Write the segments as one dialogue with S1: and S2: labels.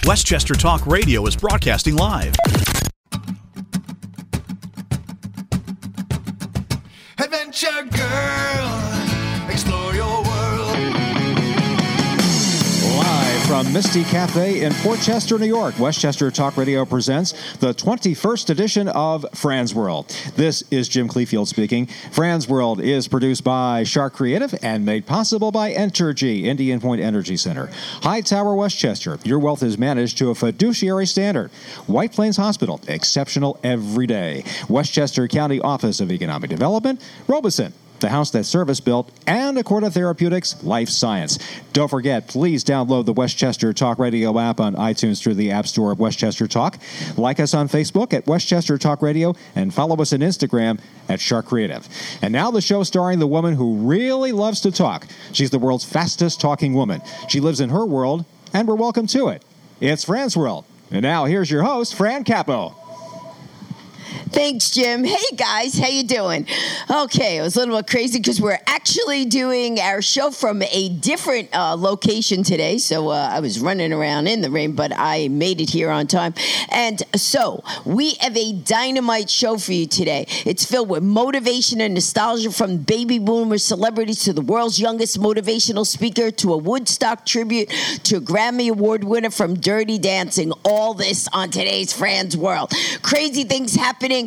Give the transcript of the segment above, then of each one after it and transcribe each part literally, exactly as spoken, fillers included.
S1: Westchester Talk Radio is broadcasting live.
S2: Adventure Girl, explore your world.
S3: Live from Misty Cafe in Port Chester, New York, Westchester Talk Radio presents the twenty-first edition of Fran's World. This is Jim Cleefield speaking. Fran's World is produced by Shark Creative and made possible by Entergy, Indian Point Energy Center. Hightower, Westchester, your wealth is managed to a fiduciary standard. White Plains Hospital, exceptional every day. Westchester County Office of Economic Development, Robeson, the house that Service built, and Accorda Therapeutics, Life Science. Don't forget, please download the Westchester Talk Radio app on iTunes through the App Store of Westchester Talk. Like us on Facebook at Westchester Talk Radio, and follow us on Instagram at Shark Creative. And now the show starring the woman who really loves to talk. She's the world's fastest talking woman. She lives in her world, and we're welcome to it. It's Fran's World. And now here's your host, Fran Capo.
S4: Thanks, Jim. Hey, guys. How you doing? Okay, it was a little bit crazy because we're actually doing our show from a different uh, location today. So uh, I was running around in the rain, but I made it here on time. And so we have a dynamite show for you today. It's filled with motivation and nostalgia, from baby boomer celebrities to the world's youngest motivational speaker to a Woodstock tribute to a Grammy Award winner from Dirty Dancing. All this on today's Fran's World. Crazy things happening.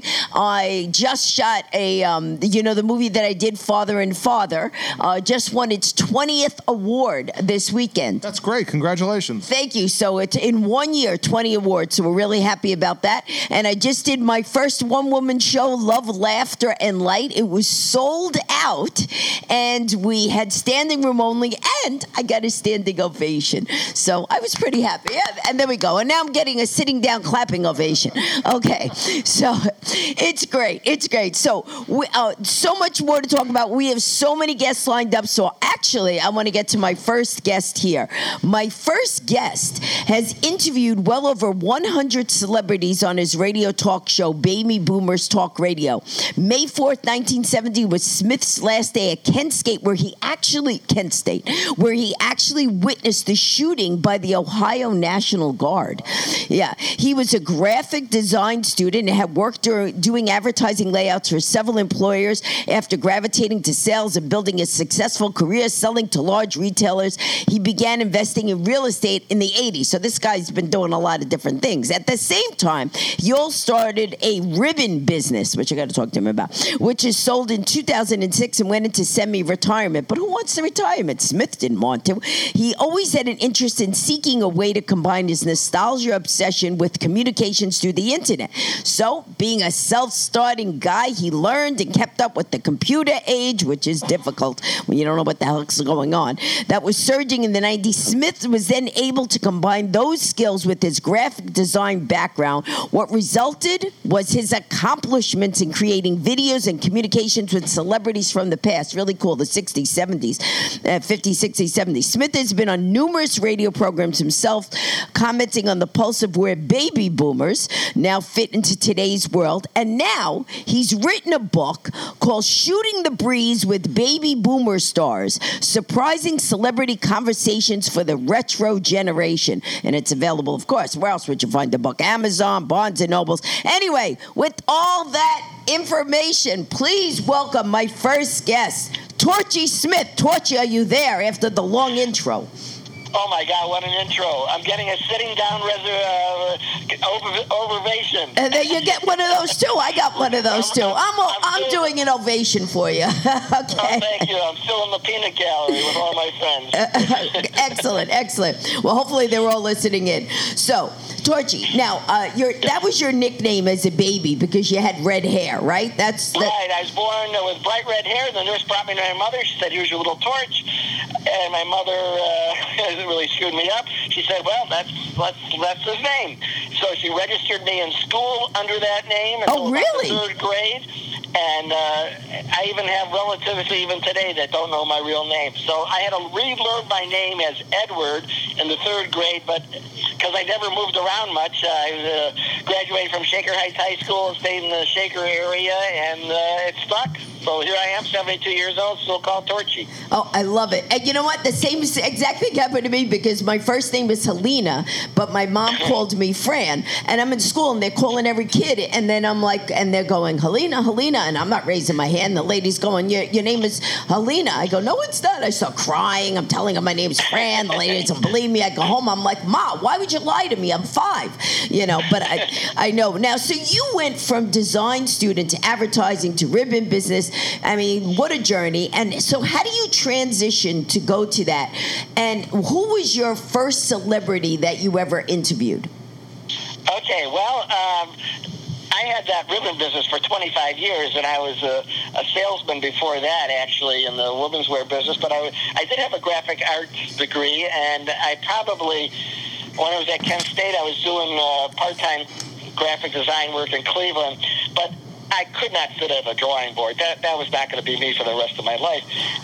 S4: I just shot a, um, you know, the movie that I did, Father and Father, uh, just won its twentieth award this weekend.
S5: That's great. Congratulations.
S4: Thank you. So it's in one year, twenty awards. So we're really happy about that. And I just did my first one-woman show, Love, Laughter, and Light. It was sold out, and we had standing room only, and I got a standing ovation. So I was pretty happy. Yeah, and there we go. And now I'm getting a sitting down clapping ovation. Okay. So it's great. It's great. So we, uh, so much more to talk about. We have so many guests lined up. So actually, I want to get to my first guest here. My first guest has interviewed well over one hundred celebrities on his radio talk show, Baby Boomers Talk Radio. May fourth, nineteen seventy was Smith's last day at Kent State, where he actually, Kent State, where he actually witnessed the shooting by the Ohio National Guard. Yeah, he was a graphic design student and had worked during, doing advertising layouts for several employers. After gravitating to sales and building a successful career selling to large retailers, he began investing in real estate in the eighties. So this guy's been doing a lot of different things. At the same time, he also started a ribbon business, which I got to talk to him about, which is sold in two thousand six and went into semi-retirement. But who wants the retirement? Smith didn't want to. He always had an interest in seeking a way to combine his nostalgia obsession with communications through the internet. So, being a self-starting guy, he learned and kept up with the computer age, which is difficult when you don't know what the hell's going on. That was surging in the nineties. Smith was then able to combine those skills with his graphic design background. What resulted was his accomplishments in creating videos and communications with celebrities from the past. Really cool, the sixties, seventies, uh, fifties, sixties, seventies. Smith has been on numerous radio programs himself, commenting on the pulse of where baby boomers now fit into today's world. And now he's written a book called Shooting the Breeze with Baby Boomer Stars, Surprising Celebrity Conversations for the Retro Generation. And it's available, of course. Where else would you find the book? Amazon, Barnes and Nobles. Anyway, with all that information, please welcome my first guest, Torchy Smith. Torchy, are you there after the long intro?
S6: Oh, my God, what an intro. I'm getting a sitting down res- uh, over- ovation.
S4: And then you get one of those, too. I got one of those, too. I'm, a, I'm, I'm doing an ovation for you. Okay.
S6: Oh, thank you. I'm still in the peanut gallery with all my friends.
S4: Excellent, excellent. Well, hopefully they're all listening in. So, Torchy, now, uh, your that was your nickname as a baby because you had red hair, right? That's that-
S6: Right. I was born with bright red hair. The nurse brought me to my mother. She said, here's your little Torch. And my mother uh, really screwed me up. She said, well, that's, that's, that's his name. So she registered me in school under that name until
S4: oh, really?
S6: about the third grade. And uh, I even have relatives even today that don't know my real name. So I had to relearn my name as Edward in the third grade, but because I never moved around much, I uh, graduated from Shaker Heights High School, stayed in the Shaker area, and uh, it stuck. So here I am, seventy-two years old, still called Torchy.
S4: Oh, I love it. And you know what? The same exact thing happened to me because my first name is Helena, but my mom called me Fran. And I'm in school, and they're calling every kid. And then I'm like, and they're going, Helena, Helena. And I'm not raising my hand. The lady's going, your, your name is Helena. I go, no, it's not. I start crying. I'm telling her my name's Fran. The lady doesn't believe me. I go home. I'm like, Ma, why would you lie to me? I'm five. You know, but I, I know. Now, so you went from design student to advertising to ribbon business. I mean, what a journey. And so how do you transition to go to that? And who was your first celebrity that you ever interviewed?
S6: Okay, well, um, I had that ribbon business for twenty-five years, and I was a, a salesman before that, actually, in the women's wear business. But I, I did have a graphic arts degree, and I probably, when I was at Kent State, I was doing uh, part-time graphic design work in Cleveland. But I could not sit at a drawing board. That that was not going to be me for the rest of my life.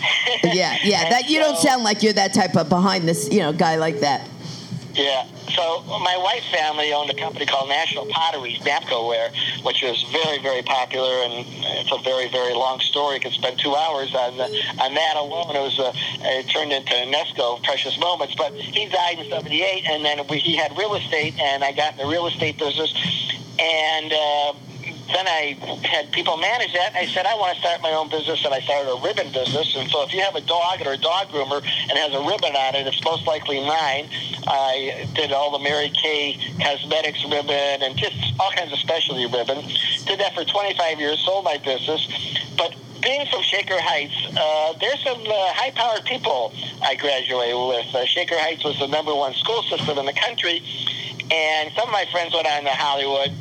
S4: Yeah, yeah. That you so, don't sound like you're that type of behind this, you know, guy like that.
S6: Yeah. So my wife's family owned a company called National Potteries, Napco Ware, which was very, very popular, and it's a very, very long story. You could spend two hours on the, on that alone. It was a, it turned into Nesco, Precious Moments. But he died in seventy-eight, and then we, he had real estate, and I got in the real estate business, and uh, then I had people manage that. I said, I want to start my own business, and I started a ribbon business. And so if you have a dog or a dog groomer and it has a ribbon on it, it's most likely mine. I did all the Mary Kay cosmetics ribbon and just all kinds of specialty ribbon. Did that for twenty-five years, sold my business. But being from Shaker Heights, uh, there's some uh, high-powered people I graduated with. Uh, Shaker Heights was the number one school system in the country, and some of my friends went on to Hollywood.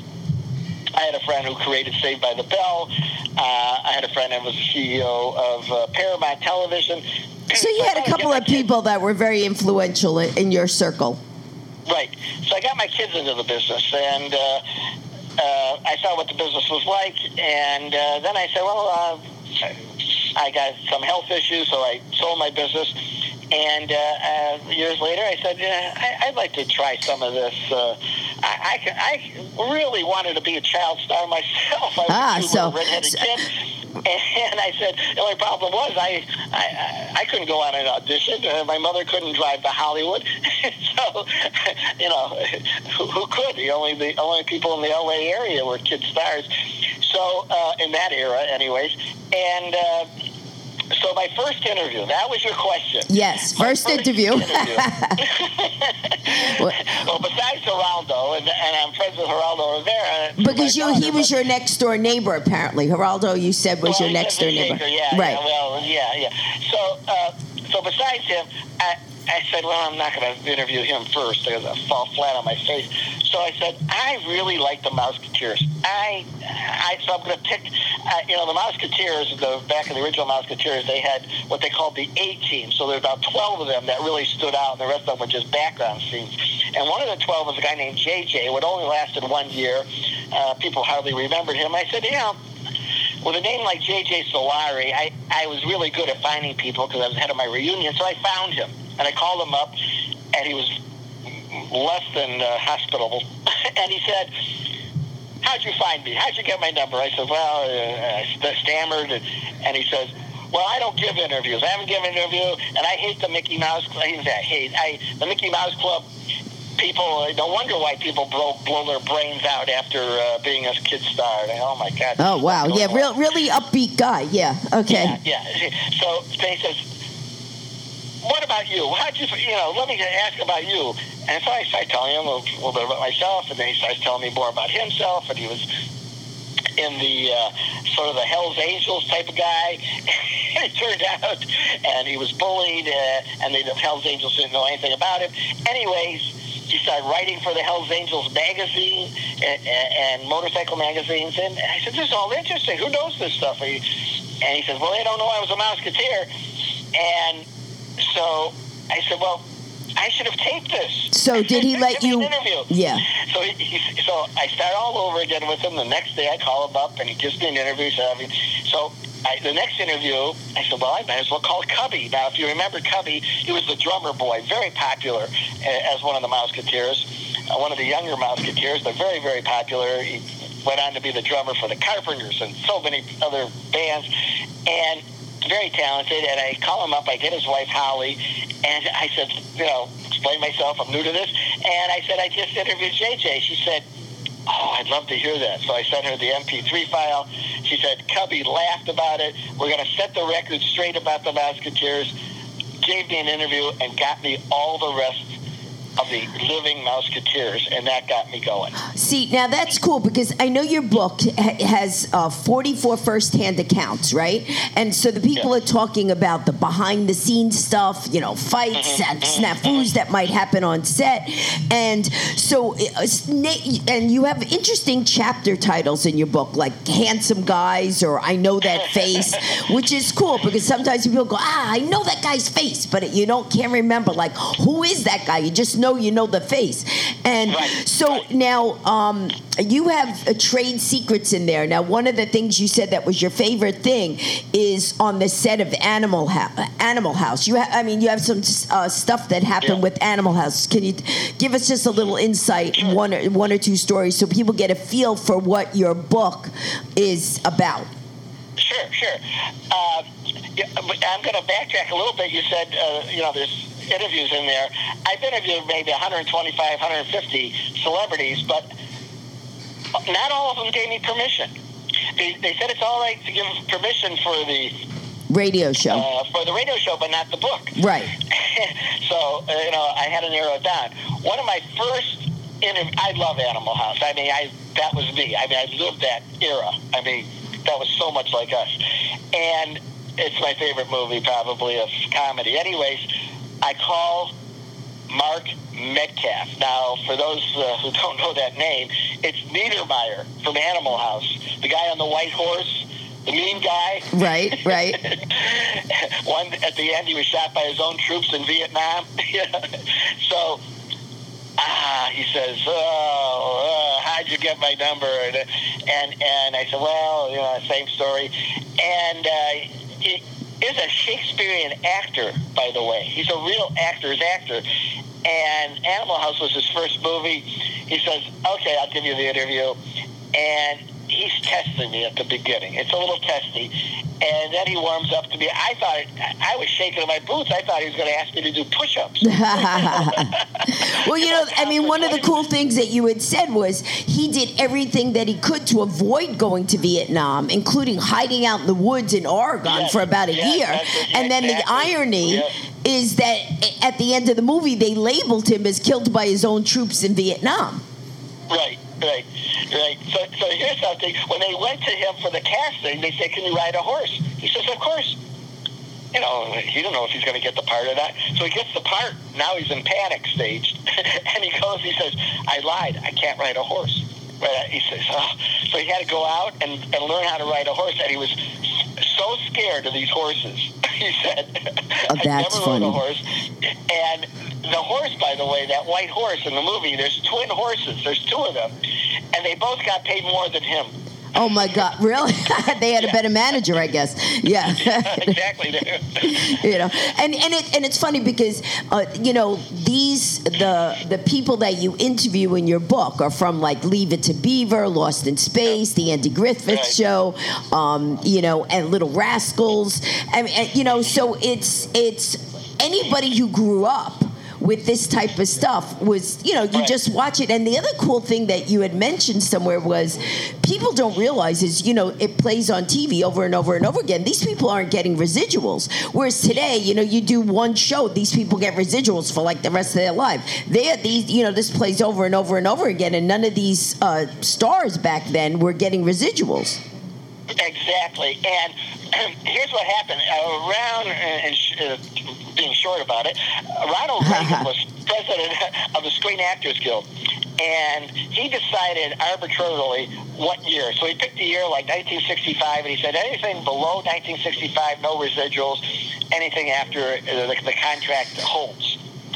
S6: I had a friend who created Saved by the Bell. Uh, I had a friend that was the C E O of uh, Paramount Television.
S4: So you had a couple of people that were very influential in your circle.
S6: Right. So I got my kids into the business, and uh, uh, I saw what the business was like, and uh, then I said, well, uh, I got some health issues, so I sold my business. And uh, uh, years later, I said, yeah, I, I'd like to try some of this. Uh, I, I, I really wanted to be a child star myself. I was
S4: ah,
S6: a
S4: so,
S6: redheaded
S4: so,
S6: kid. And I said, the only problem was I I, I couldn't go on an audition. Uh, my mother couldn't drive to Hollywood. So, you know, who, who could? The only, the only people in the L A area were kid stars. So, uh, in that era, anyways. And... Uh, So my first interview, that was your question.
S4: Yes, first, first interview. interview.
S6: Well, besides Geraldo, and, and I'm friends with Geraldo Rivera.
S4: Because you, he was your next door neighbor, apparently. Geraldo, you said, was
S6: well,
S4: your next door neighbor.
S6: Shaker, yeah,
S4: right.
S6: Yeah, well, yeah, yeah. So, uh, so besides him, I, I said, well, I'm not going to interview him first because I fall flat on my face. So I said, I really like the Mouseketeers. I, I so I'm going to pick, uh, you know, the Mouseketeers, the, back in the original Mouseketeers, they had what they called the A-Team. So there were about twelve of them that really stood out, and the rest of them were just background scenes. And one of the twelve was a guy named J J, who had only lasted one year. Uh, people hardly remembered him. I said, yeah, with a name like J J Solari, I, I was really good at finding people because I was head of my reunion, so I found him. And I called him up, and he was less than uh, hospitable. And he said, how'd you find me? How'd you get my number? I said, well, uh, I st- stammered. And, and he says, well, I don't give interviews. I haven't given an interview, and I hate the Mickey Mouse Club. He didn't say I hate. I, the Mickey Mouse Club people, no wonder why people blow, blow their brains out after uh, being a kid star. Oh, my God.
S4: Oh, wow. Yeah, real, really upbeat guy. Yeah, okay.
S6: Yeah, yeah. So he says, what about you? How'd you, you know, let me ask about you. And so I started telling him a little bit about myself, and then he starts telling me more about himself, and he was in the uh, sort of the Hells Angels type of guy. And it turned out, and he was bullied, uh, and the Hells Angels didn't know anything about him. Anyways, he started writing for the Hells Angels magazine and, and, and motorcycle magazines, and I said, this is all interesting. Who knows this stuff? And he, and he says, well, they don't know I was a Mouseketeer. And so I said, well, I should have taped this.
S4: So did he let you?
S6: An interview.
S4: Yeah.
S6: So he, he, so I start all over again with him. The next day I call him up, and he gives me an interview. So, I mean, so I, the next interview, I said, well, I might as well call Cubby. Now, if you remember Cubby, he was the drummer boy, very popular as one of the Mouseketeers, uh, one of the younger Mouseketeers, but very, very popular. He went on to be the drummer for the Carpenters and so many other bands, and very talented. And I call him up, I get his wife Holly, and I said, you know, explain myself, I'm new to this, and I said, I just interviewed J J. She said, oh, I'd love to hear that. So I sent her the M P three file. She said, Cubby laughed about it. We're going to set the record straight about the Mouseketeers. Gave me an interview and got me all the rest of the living Mouseketeers, and that got me going.
S4: See, now that's cool because I know your book ha- has uh, forty-four first-hand accounts, right? And so the people
S6: Yeah.
S4: are talking about the behind-the-scenes stuff, you know, fights and snafus that might happen on set. And so, uh, sna- and you have interesting chapter titles in your book, like Handsome Guys or I Know That Face, which is cool because sometimes people go, ah, I know that guy's face, but you don't can't remember, like, who is that guy? You just know you know the face. And
S6: Right,
S4: so
S6: right.
S4: now um, you have uh, trade secrets in there. Now, one of the things you said that was your favorite thing is on the set of Animal, ha- Animal House. You, ha- I mean, you have some uh, stuff that happened
S6: Yeah.
S4: with Animal House. Can you give us just a little insight,
S6: Sure.
S4: one or, one or two stories, so people get a feel for what your book is about?
S6: Sure, sure. Uh, yeah, but I'm going to backtrack a little bit. You said, uh, you know, there's interviews in there. I've interviewed maybe one twenty-five, one fifty celebrities, but not all of them gave me permission. They, they said it's all right to give permission for the
S4: Radio show.
S6: uh, for the radio show, but not the book.
S4: Right.
S6: So, uh, you know, I had to narrow it down. One of my first interviews, I love Animal House. I mean, I that was me. I mean, I lived that era. I mean, that was so much like us. And it's my favorite movie, probably, of comedy. Anyways, I call Mark Metcalf. Now, for those uh, who don't know that name, it's Niedermeyer from Animal House, the guy on the white horse, the mean guy.
S4: Right, right.
S6: One at the end, he was shot by his own troops in Vietnam. So, ah, he says, "Oh, uh, how'd you get my number?" And and, and I said, "Well, you know, same story." And uh, he is a Shakespearean actor, by the way. He's a real actor's actor. And Animal House was his first movie. He says, "Okay, I'll give you the interview." And he's testing me at the beginning. It's a little testy. And then he warms up to me. I thought, I was shaking in my boots. I thought he was going to ask me to do push-ups.
S4: Well, you know, I mean, one of the cool things that you had said was he did everything that he could to avoid going to Vietnam, including hiding out in the woods in Oregon
S6: Yes,
S4: for about a
S6: yes,
S4: year.
S6: that's
S4: And then the
S6: exactly.
S4: irony
S6: Yeah.
S4: is that at the end of the movie, they labeled him as killed by his own troops in Vietnam.
S6: Right, right, right. So, so here's something. When they went to him for the casting, they said, "Can you ride a horse?" He says, "Of course." You know, he don't know if he's going to get the part or not. So he gets the part. Now he's in panic stage. And he goes, he says, "I lied. I can't ride a horse." Right? He says, oh. So he had to go out and, and learn how to ride a horse. And he was so scared of these horses. He said,
S4: Oh,
S6: "I've
S4: that's
S6: never
S4: funny.
S6: rode a horse." And the horse, by the way, that white horse in the movie, there's twin horses. There's two of them. And they both got paid more than him.
S4: Oh, my God. Really? They had a better manager, I guess. Yeah.
S6: Exactly.
S4: You know, and and it and it's funny because uh, you know these the the people that you interview in your book are from like Leave It to Beaver, Lost in Space, the Andy Griffith
S6: Right.
S4: Show, um, you know, and Little Rascals. I mean, and, you know, so it's it's anybody who grew up with this type of stuff was, you know, you
S6: Right.
S4: just watch it. And the other cool thing that you had mentioned somewhere was people don't realize is, you know, it plays on T V over and over and over again. These people aren't getting residuals. Whereas today, you know, you do one show, these people get residuals for like the rest of their life. They are these, you know, this plays over and over and over again. And none of these uh, stars back then were getting residuals.
S6: Exactly. And here's what happened. Uh, around, and sh- uh, being short about it, Ronald Reagan was president of the Screen Actors Guild. And he decided arbitrarily what year. So he picked a year like nineteen sixty-five, and he said anything below nineteen sixty-five, no residuals. Anything after uh, the, the contract holds.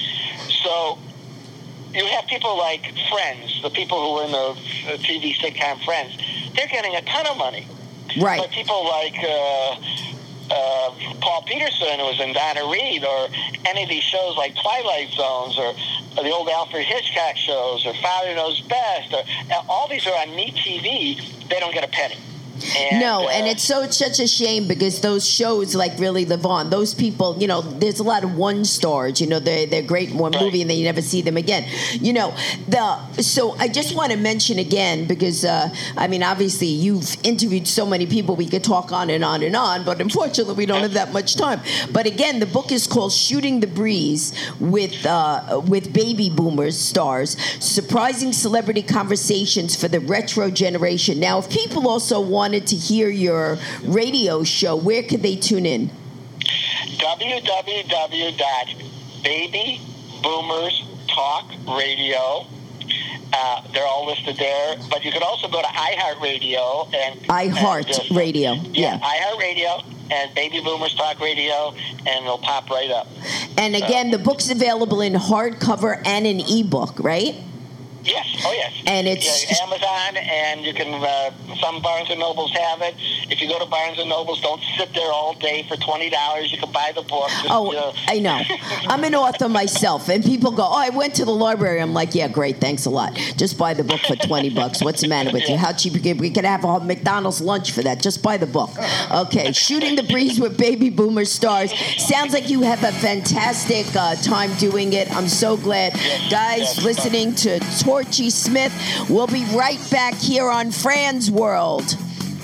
S6: So you have people like Friends, the people who were in the uh, T V sitcom Friends. They're getting a ton of money.
S4: Right.
S6: But people like uh, uh, Paul Peterson, who was in Donna Reed, or any of these shows like Twilight Zones, or or the old Alfred Hitchcock shows, or Father Knows Best, or all these are on MeTV. They don't get a penny. And,
S4: no,
S6: uh,
S4: and it's so it's such a shame because those shows like really live on. Those people, you know, there's a lot of one stars. You know, they're they're great in one
S6: right.
S4: movie and then you never see them again. You know, the so I just want to mention again because uh, I mean, obviously you've interviewed so many people. We could talk on and on and on, but unfortunately we don't have that much time. But again, the book is called "Shooting the Breeze" with uh, with baby boomers stars, surprising celebrity conversations for the retro generation. Now, if people also want wanted to hear your radio show, where could they tune in?
S6: w w w dot baby boomers talk radio. Uh, they're all listed there, but you could also go to iHeartRadio and
S4: iHeartRadio,
S6: uh,
S4: yeah,
S6: yeah, iHeartRadio and Baby Boomers Talk Radio, and it'll pop right up.
S4: And again, so, the book's available in hardcover and an ebook, right?
S6: Yes, oh yes.
S4: And it's
S6: yeah, Amazon, and you can, uh, some Barnes and Nobles have it. If you go to Barnes and Nobles, don't sit there all day for twenty dollars. You can buy the book. Just,
S4: oh,
S6: uh,
S4: I know. I'm an author myself, and people go, oh, I went to the library. I'm like, yeah, great, thanks a lot. Just buy the book for twenty bucks. What's the matter with
S6: yeah.
S4: you? How cheap? We could have a McDonald's lunch for that. Just buy the book. Okay, Shooting the Breeze with Baby Boomer stars. Sounds like you have a fantastic uh, time doing it. I'm so glad.
S6: Yes,
S4: Guys,
S6: yes,
S4: listening to Torchy Smith. We'll be right back here on Fran's World.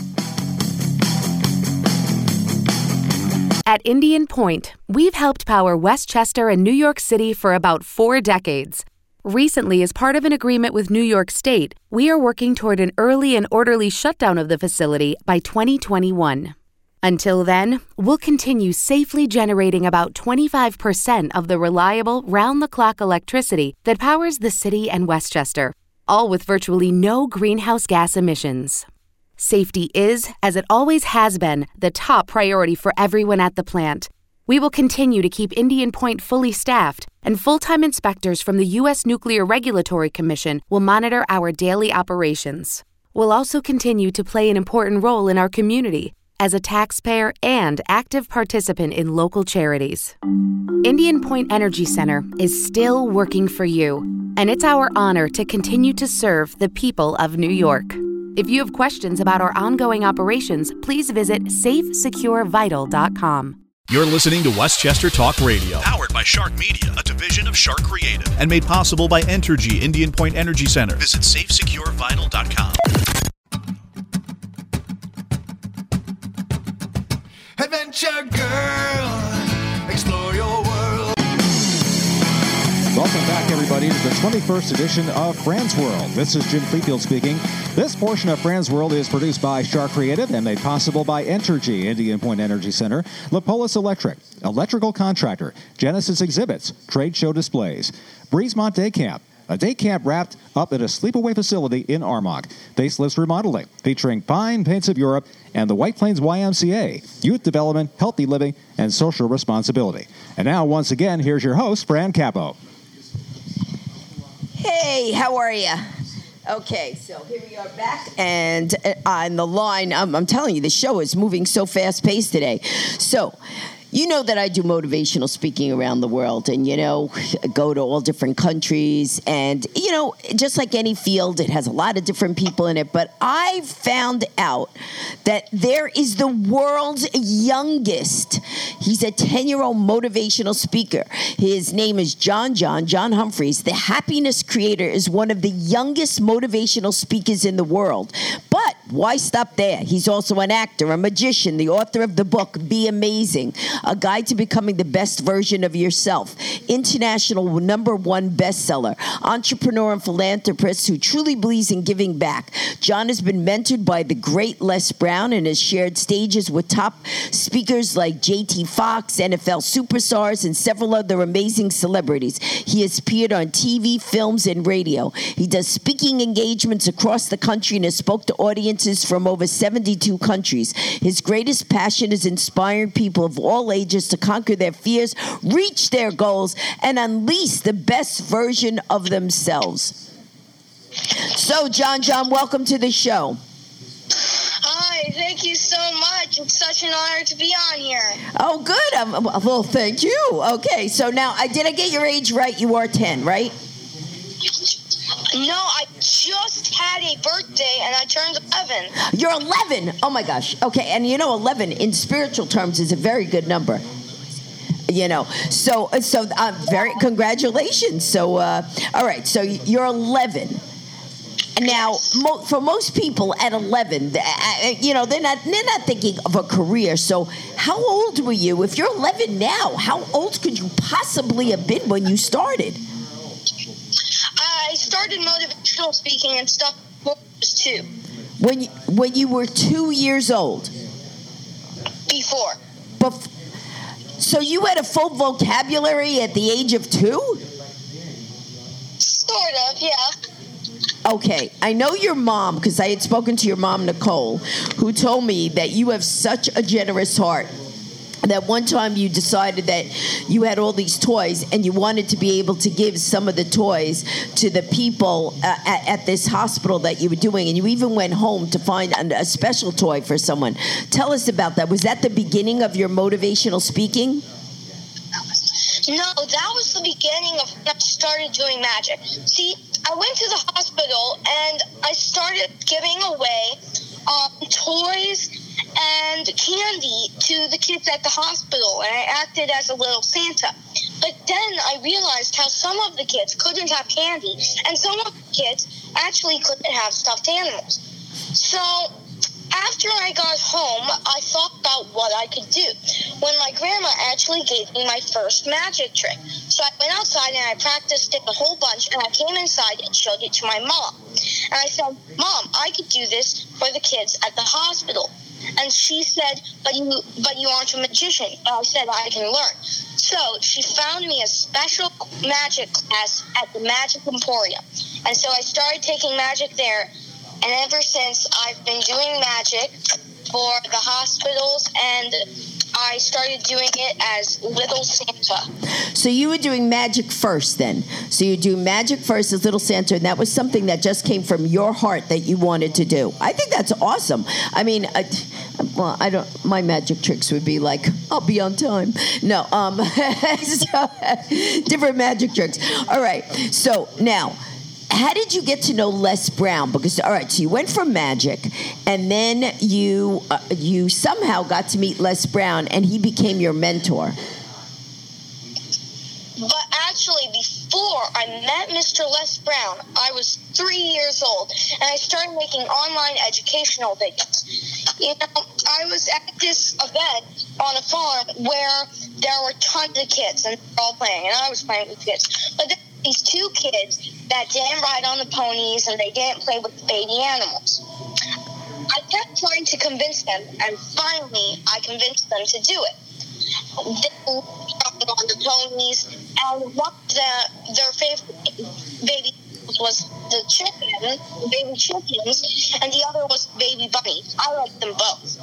S5: At Indian Point, we've helped power Westchester and New York City for about four decades. Recently, as part of an agreement with New York State, we are working toward an early and orderly shutdown of the facility by twenty twenty-one. Until then, we'll continue safely generating about twenty-five percent of the reliable, round-the-clock electricity that powers the city and Westchester, all with virtually no greenhouse gas emissions. Safety is, as it always has been, the top priority for everyone at the plant. We will continue to keep Indian Point fully staffed, and full-time inspectors from the U S Nuclear Regulatory Commission will monitor our daily operations. We'll also continue to play an important role in our community as a taxpayer and active participant in local charities. Indian Point Energy Center is still working for you, and it's our honor to continue to serve the people of New York. If you have questions about our ongoing operations, please visit safe secure vital dot com.
S1: You're listening to Westchester Talk Radio, powered by Shark Media, a division of Shark Creative, and made possible by Entergy Indian Point Energy Center. Visit safe secure vital dot com.
S2: Adventure Girl, explore your world.
S3: Welcome back, everybody, to the twenty-first edition of Fran's World. This is Jim Clefield speaking. This portion of Fran's World is produced by Shark Creative and made possible by Entergy, Indian Point Energy Center, Lapolis Electric, Electrical Contractor, Genesis Exhibits, Trade Show Displays, Breezemont Day Camp, a day camp wrapped up at a sleepaway facility in Armonk, Facelifts Remodeling, featuring Fine Paints of Europe, and the White Plains Y M C A, Youth Development, Healthy Living, and Social Responsibility. And now, once again, here's your host, Fran Capo.
S4: Hey, how are you? Okay, so here we are back, and uh, on the line, I'm, I'm telling you, the show is moving so fast-paced today. So, you know that I do motivational speaking around the world, and, you know, go to all different countries, and, you know, just like any field, it has a lot of different people in it, but I found out that there is the world's youngest. He's a ten-year-old motivational speaker. His name is John John, John Humphreys. The Happiness Creator is one of the youngest motivational speakers in the world. But why stop there? He's also an actor, a magician, the author of the book, Be Amazing, A Guide to Becoming the Best Version of Yourself, international number one bestseller, entrepreneur and philanthropist who truly believes in giving back. John has been mentored by the great Les Brown and has shared stages with top speakers like J T Fox, N F L superstars, and several other amazing celebrities. He has appeared on T V, films, and radio. He does speaking engagements across the country and has spoke to audiences from over seventy-two countries. His greatest passion is inspiring people of all ages to conquer their fears, reach their goals, and unleash the best version of themselves. So, John John, welcome to the show.
S7: Hi, thank thank you so much. It's such an honor to be on here.
S4: Oh, good. Um, well, thank you. Okay, so now, I did I get your age right? You are ten, right?
S7: No, I just had a birthday and I turned eleven.
S4: You're eleven. Oh my gosh. Okay, and you know, eleven in spiritual terms is a very good number. You know, so so uh, very congratulations. So, uh, all right, so you're eleven. Now, mo- for most people at eleven, uh, you know, they're not they're not thinking of a career. So, how old were you? If you're eleven now, how old could you possibly have been when you started?
S7: I started motivational speaking and stuff when I was two.
S4: When you, when you were two years old?
S7: Before.
S4: Bef- so you had a full vocabulary at the age of two?
S7: Sort of, yeah.
S4: Okay, I know your mom, because I had spoken to your mom, Nicole, who told me that you have such a generous heart. That one time you decided that you had all these toys and you wanted to be able to give some of the toys to the people uh, at, at this hospital that you were doing, and you even went home to find a special toy for someone. Tell us about that. Was that the beginning of your motivational speaking?
S7: No, that was the beginning of when I started doing magic. See, I went to the hospital and I started giving away um, toys and candy to the kids at the hospital, and I acted as a little Santa. But then I realized how some of the kids couldn't have candy, and some of the kids actually couldn't have stuffed animals. So after I got home, I thought about what I could do, when my grandma actually gave me my first magic trick. So I went outside and I practiced it a whole bunch, and I came inside and showed it to my mom. And I said, Mom, I could do this for the kids at the hospital. And she said, but you but you aren't a magician. And I said, I can learn. So she found me a special magic class at the Magic Emporium. And so I started taking magic there. And ever since, I've been doing magic for the hospitals, and I started doing it as Little Santa.
S4: So you were doing magic first then. So you do magic first as Little Santa, and that was something that just came from your heart that you wanted to do. I think that's awesome. I mean, I, well, I don't. My magic tricks would be like, I'll be on time. No, um, so, different magic tricks. All right. So now, how did you get to know Les Brown? Because, all right, so you went from magic, and then you uh, you somehow got to meet Les Brown, and he became your mentor.
S7: But actually, before I met Mister Les Brown, I was three years old, and I started making online educational videos. You know, I was at this event on a farm where there were tons of kids, and they were all playing, and I was playing with kids. But then these two kids that didn't ride on the ponies and they didn't play with the baby animals. I kept trying to convince them, and finally I convinced them to do it. They rode on the ponies, and one of the, their favorite baby was the chicken, the baby chickens, and the other was baby bunnies. I liked them both.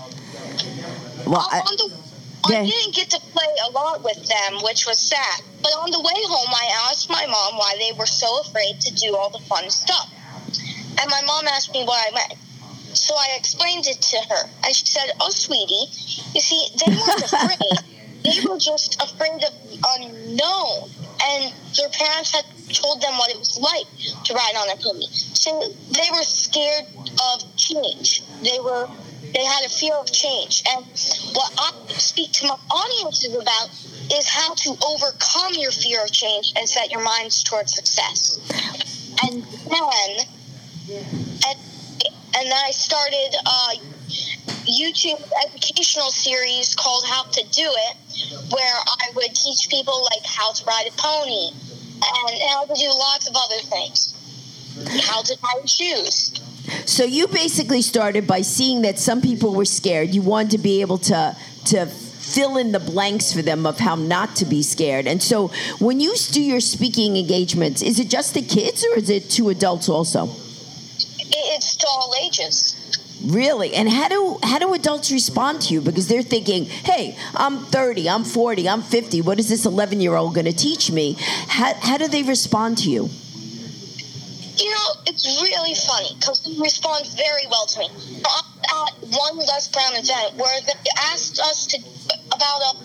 S4: Well, I,
S7: on the I didn't get to play a lot with them, which was sad. But on the way home, I asked my mom why they were so afraid to do all the fun stuff. And my mom asked me what I meant. So I explained it to her. And she said, oh, sweetie, you see, they weren't afraid. They were just afraid of the unknown. And their parents had told them what it was like to ride on a pony. So they were scared of change. They were... They had a fear of change. And what I speak to my audiences about is how to overcome your fear of change and set your minds towards success. And then, and, and then I started a YouTube educational series called How to Do It, where I would teach people like how to ride a pony and how to do lots of other things. How to tie shoes.
S4: So you basically started by seeing that some people were scared. You wanted to be able to to fill in the blanks for them of how not to be scared. And so when you do your speaking engagements, is it just the kids or is it to adults also?
S7: It's to all ages.
S4: Really? And how do how do adults respond to you? Because they're thinking, hey, I'm thirty, I'm forty, I'm fifty. What is this eleven-year-old going to teach me? How, how do they respond to you?
S7: You know, it's really funny because they respond very well to me. I'll got one Les Brown event where they asked us to about a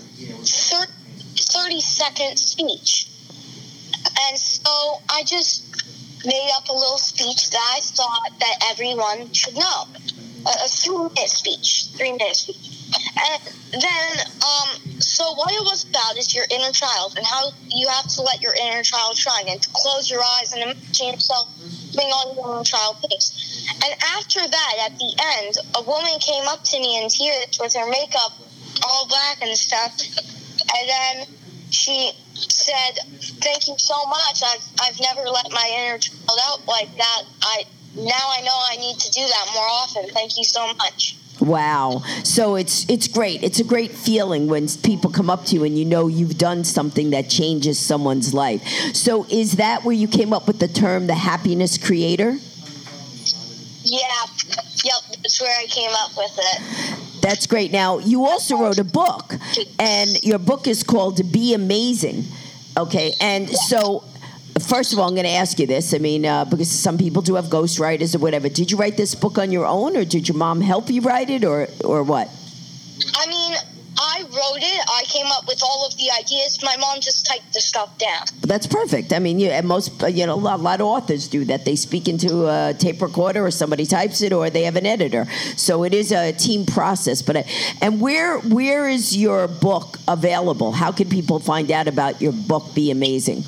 S7: thirty second speech. And so I just made up a little speech that I thought that everyone should know. A, a three-minute speech. Three-minute speech. And then, um, so what it was about is your inner child and how you have to let your inner child shine and to close your eyes and imagine yourself doing all your inner child things. And after that, at the end, a woman came up to me in tears with her makeup all black and stuff. And then she said, "Thank you so much. I've I've never let my inner child out like that. I now I know I need to do that more often. Thank you so much."
S4: Wow. So it's it's great. It's a great feeling when people come up to you and you know you've done something that changes someone's life. So is that where you came up with the term the happiness creator?
S7: Yeah. Yep. That's where I came up with it.
S4: That's great. Now, you also wrote a book, and your book is called Be Amazing. Okay. And so, first of all, I'm going to ask you this. I mean, uh, because some people do have ghostwriters or whatever. Did you write this book on your own, or did your mom help you write it, or, or what?
S7: I mean, I wrote it. I came up with all of the ideas. My mom just typed the stuff down.
S4: That's perfect. I mean, you, and most, you know, a lot, a lot of authors do that. They speak into a tape recorder, or somebody types it, or they have an editor. So it is a team process. But I, and where where is your book available? How can people find out about your book, Be Amazing?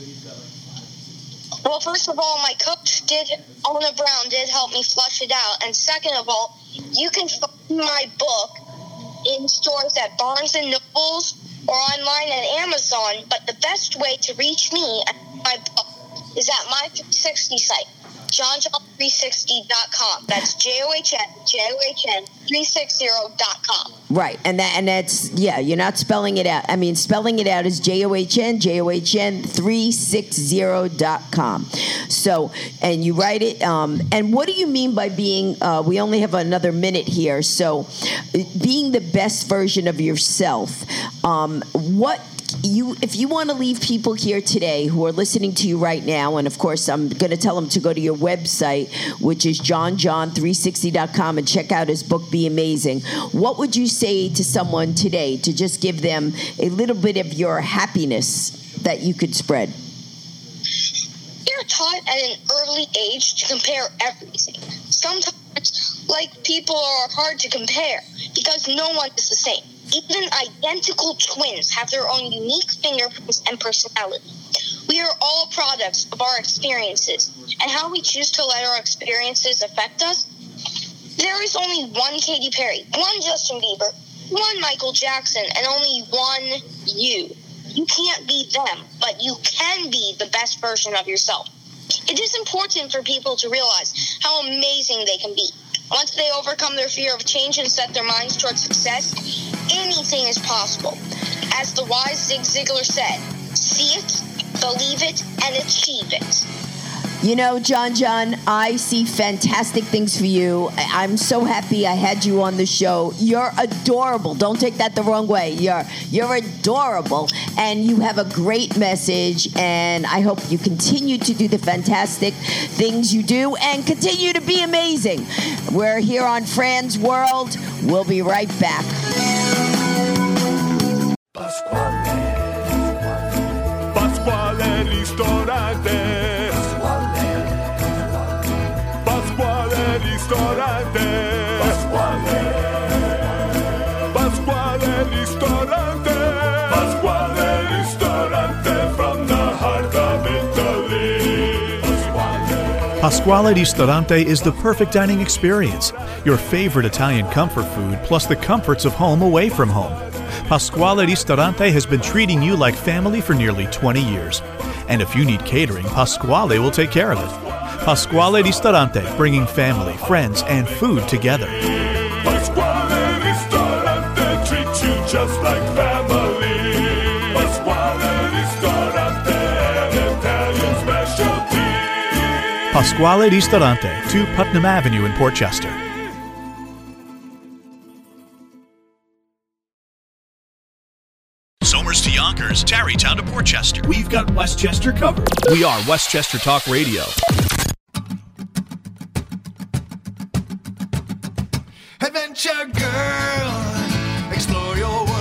S7: Well, first of all, my coach did, Ona Brown, did help me flush it out. And second of all, you can find my book in stores at Barnes and Nobles or online at Amazon. But the best way to reach me and my book is at my three sixty site, john john three sixty dot com. That's J O H N, J O H N three sixty dot com.
S4: Right, and that and that's, yeah, you're not spelling it out. I mean, spelling it out is J O H N, J O H N three sixty dot com. So, and you write it, um, and what do you mean by being, uh, we only have another minute here, so being the best version of yourself, um, what You, if you want to leave people here today who are listening to you right now, and of course I'm going to tell them to go to your website, which is john john three sixty dot com, and check out his book, Be Amazing. What would you say to someone today to just give them a little bit of your happiness that you could spread?
S7: You're taught at an early age to compare everything. Sometimes, like, people are hard to compare because no one is the same. Even identical twins have their own unique fingerprints and personality. We are all products of our experiences, and how we choose to let our experiences affect us. There is only one Katy Perry, one Justin Bieber, one Michael Jackson, and only one you. You can't be them, but you can be the best version of yourself. It is important for people to realize how amazing they can be. Once they overcome their fear of change and set their minds towards success, anything is possible. As the wise Zig Ziglar said, see it, believe it, and achieve it.
S4: You know, John John, I see fantastic things for you. I'm so happy I had you on the show. You're adorable. Don't take that the wrong way. You're you're adorable, and you have a great message, and I hope you continue to do the fantastic things you do and continue to be amazing. We're here on Fran's World. We'll be right back.
S2: Pasquale. Pasquale Ristorante. Pasquale Ristorante. Pasquale. Pasquale Ristorante. Pasquale Ristorante from the heart of Italy. Pasquale.
S1: Pasquale Ristorante is the perfect dining experience. Your favorite Italian comfort food plus the comforts of home away from home. Pasquale Ristorante has been treating you like family for nearly twenty years. And if you need catering, Pasquale will take care of it. Pasquale Ristorante, bringing family, friends, and food together.
S2: Pasquale Ristorante treats you just like family. Pasquale Ristorante, an Italian specialty.
S1: Pasquale Ristorante, two Putnam Avenue in Port Chester. Somers to Yonkers, Tarrytown to Port Chester. We've got Westchester covered. We are Westchester Talk Radio.
S2: Adventure
S8: adventure girl. Explore your world.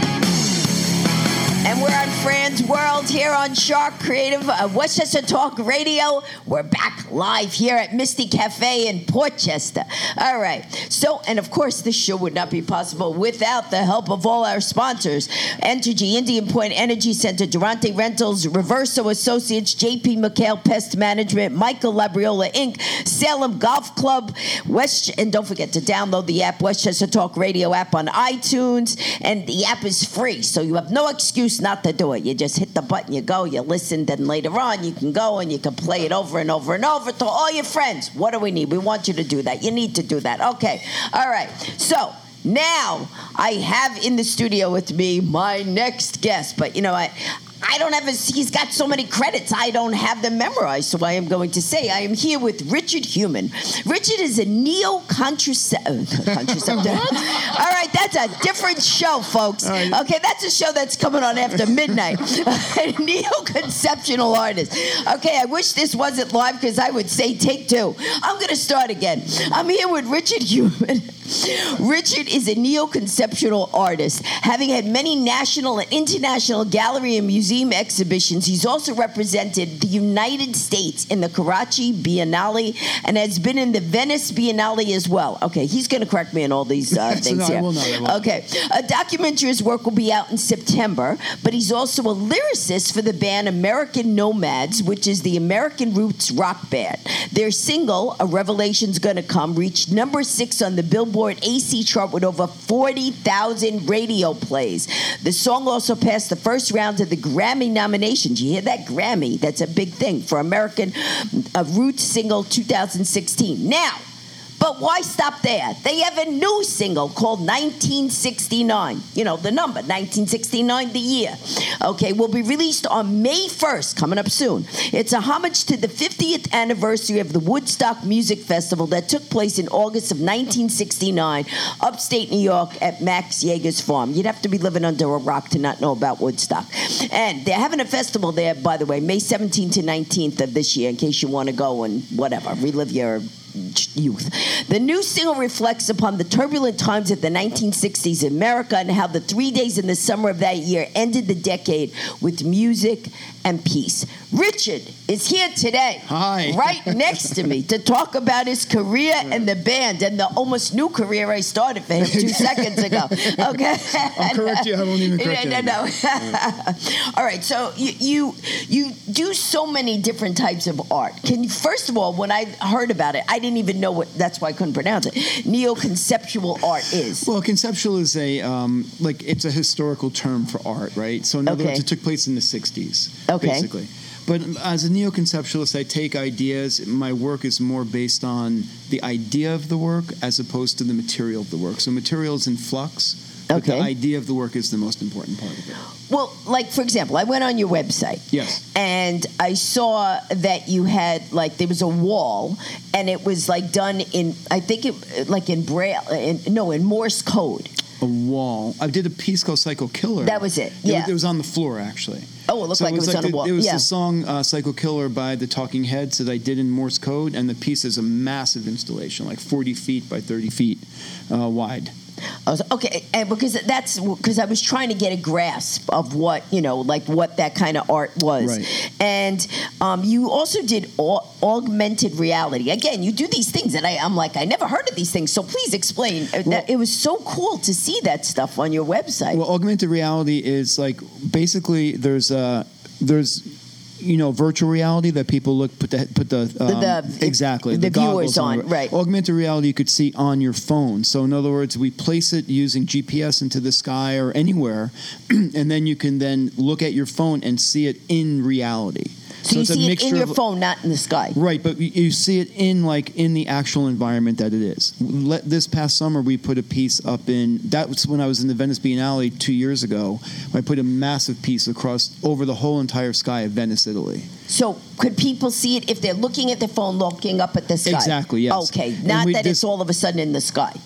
S4: And we're on Fran's World here on Shark Creative, uh, Westchester Talk Radio. We're back live here at Misty Cafe in Portchester. All right. So, and of course, this show would not be possible without the help of all our sponsors. Entergy, Indian Point Energy Center, Durante Rentals, Reverso Associates, J P McHale Pest Management, Michael Labriola Incorporated, Salem Golf Club, West, and don't forget to download the app, Westchester Talk Radio app on iTunes. And the app is free, so you have no excuse not to do it. You just hit the button, you go, you listen, then later on you can go and you can play it over and over and over to all your friends. What do we need? We want you to do that. You need to do that. Okay. All right. So now I have in the studio with me my next guest, but you know what? I don't have his, he's got so many credits, I don't have them memorized, so I am going to say I am here with Richard Human. Richard is a neo-contraceptive. Contraceptive. All right, that's a different show, folks. Right. Okay, that's a show that's coming on after midnight. A neo-conceptual artist. Okay, I wish this wasn't live because I would say take two. I'm going to start again. I'm here with Richard Human. Richard is a neo-conceptual artist, having had many national and international gallery and museum exhibitions. He's also represented the United States in the Karachi Biennale and has been in the Venice Biennale as well. Okay, he's going to correct me on all these uh, things
S9: no,
S4: here.
S9: I will not, I will.
S4: Okay, a documentary's work will be out in September, but he's also a lyricist for the band American Nomads, which is the American roots rock band. Their single, A Revelation's Gonna Come, reached number six on the Billboard A C chart with over forty thousand radio plays. The song also passed the first round of the Grammy nominations. You hear that? Grammy. That's a big thing for American uh, Roots Single two thousand sixteen. Now, but why stop there? They have a new single called nineteen sixty-nine. You know, the number, nineteen sixty-nine, the year. Okay, will be released on May first, coming up soon. It's a homage to the fiftieth anniversary of the Woodstock Music Festival that took place in August of nineteen sixty-nine, upstate New York at Max Yeager's farm. You'd have to be living under a rock to not know about Woodstock. And they're having a festival there, by the way, May seventeenth to nineteenth of this year, in case you want to go and whatever, relive your youth. The new single reflects upon the turbulent times of the nineteen sixties in America and how the three days in the summer of that year ended the decade with music and peace. Richard is here today,
S9: Hi.
S4: right next to me, to talk about his career and the band and the almost new career I started for him two seconds ago. Okay,
S9: I'll correct you. I won't even correct
S4: no,
S9: you.
S4: no, no. All right. So you, you you do so many different types of art. Can you, first of all, when I heard about it, I didn't even know what. That's why I couldn't pronounce it. Neo-conceptual art is.
S9: Well, conceptual is a um, like it's a historical term for art, right? So in other
S4: Okay.
S9: words, it took place in the sixties,
S4: Okay.
S9: basically. But as a neo-conceptualist, I take ideas. My work is more based on the idea of the work as opposed to the material of the work. So material is in flux, but
S4: Okay.
S9: the idea of the work is the most important part of it.
S4: Well, like, for example, I went on your website.
S9: Yes.
S4: And I saw that you had, like, there was a wall, and it was, like, done in, I think it, like, in Braille, in, no, in Morse code.
S9: A wall. I did a piece called Psycho Killer.
S4: That was it,
S9: It
S4: yeah.
S9: was, it was on the floor, actually.
S4: Oh, it looked like it was on
S9: the,
S4: a wall.
S9: It was
S4: Yeah.
S9: the song uh, Psycho Killer by the Talking Heads that I did in Morse code, and the piece is a massive installation, like forty feet by thirty feet uh, wide.
S4: I was, okay, and because that's because I was trying to get a grasp of what, you know, like what that kind of art was.
S9: Right.
S4: And um, you also did au- augmented reality. Again, you do these things, and I, I'm like, I never heard of these things. So please explain. Uh,
S9: Well-
S4: that, it was so cool to see that stuff on your website.
S9: Well, augmented reality is like basically there's a there's you know virtual reality that people look put the put the, um,
S4: the-
S9: exactly
S4: the
S9: goggles
S4: viewers on, right.
S9: Augmented reality you could see on your phone. So in other words, we place it using G P S into the sky or anywhere, and then you can then look at your phone and see it in reality.
S4: so you
S9: it's a
S4: see it in
S9: mixture
S4: your
S9: of-
S4: phone, not in the sky.
S9: Right, but you- you see it in like in the actual environment that it is. Let, this past summer, we put a piece up in. That was when I was in the Venice Biennale two years ago. I put a massive piece across over the whole entire sky of Venice, Italy.
S4: So could people see it if they're looking at their phone, looking up at the sky?
S9: Exactly, yes.
S4: Okay,
S9: And
S4: not
S9: we-
S4: that
S9: this-
S4: it's all of a sudden in the sky.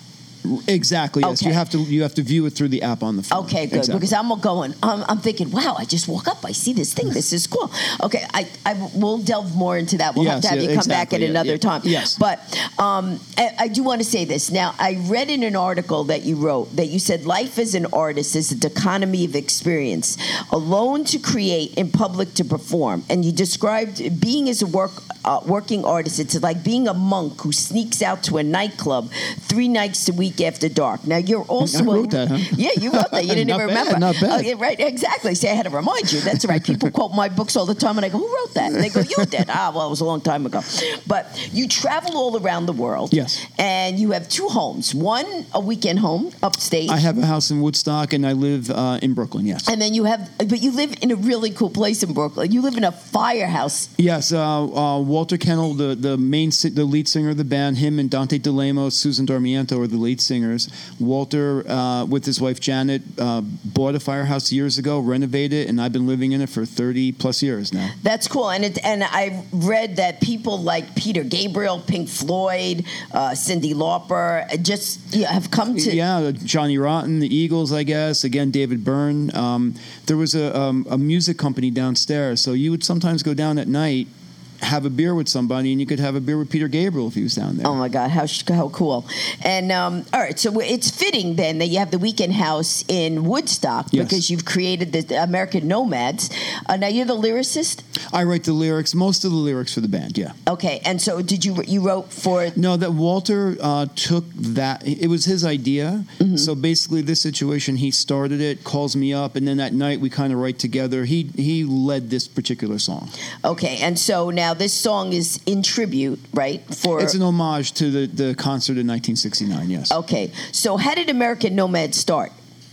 S9: Exactly. Yes,
S4: Okay.
S9: you have to you have to view it through the app on the phone.
S4: Okay, good.
S9: Exactly.
S4: Because I'm going, um, I'm thinking, wow, I just woke up. I see this thing. This is cool. Okay, I, I will delve more into that. We'll
S9: Yes,
S4: have to have
S9: yeah,
S4: you come back
S9: exactly,
S4: at
S9: yeah,
S4: another
S9: yeah.
S4: time.
S9: Yes.
S4: But um, I, I do want to say this. Now, I read in an article that you wrote that you said life as an artist is a dichotomy of experience, alone to create, in public to perform. And you described being as a work uh, working artist, it's like being a monk who sneaks out to a nightclub three nights a week after dark. Now, you're also...
S9: I wrote that, huh?
S4: Yeah, you wrote that. You didn't
S9: Not
S4: even
S9: bad,
S4: remember.
S9: not bad.
S4: Oh, yeah, right, exactly. See, I had to remind you. That's right. People quote my books all the time, and I go, who wrote that? And they go, you did. Ah, well, it was a long time ago. But you travel all around the world.
S9: Yes.
S4: And you have two homes. One, a weekend home, upstate.
S9: I have a house in Woodstock, and I live uh, in Brooklyn. Yes.
S4: And then you have, but you live in a really cool place in Brooklyn. You live in a firehouse.
S9: Yes, uh, uh, Walter Kennel, the the main si- the lead singer of the band, him and Dante DeLemo, Susan Darmiento are the lead singers. Walter, uh, with his wife Janet, uh, bought a firehouse years ago, renovated it, and I've been living in it for thirty plus years now.
S4: That's cool. And it, and I read that people like Peter Gabriel, Pink Floyd, uh, Cyndi Lauper, just you know, have come to.
S9: Yeah, Johnny Rotten, the Eagles, I guess. Again, David Byrne. Um, there was a, um, a music company downstairs, so you would sometimes go down at night, have a beer with somebody, and you could have a beer with Peter Gabriel if he was down there.
S4: Oh my God, how how cool! And um, all right, so it's fitting then that you have the weekend house in Woodstock
S9: Yes.
S4: because you've created the American Nomads. Uh, now you're the lyricist,
S9: I write the lyrics, most of the lyrics for the band. Yeah.
S4: okay? And so did you you wrote for?
S9: No, that Walter uh, took that. It was his idea.
S4: Mm-hmm.
S9: So basically, this situation, he started it, calls me up, and then that night we kind of write together. He he led this particular song.
S4: Okay, and so now this song is in tribute, right? For
S9: It's an homage to the, the concert in nineteen sixty-nine. Yes.
S4: okay. So how did American Nomads start?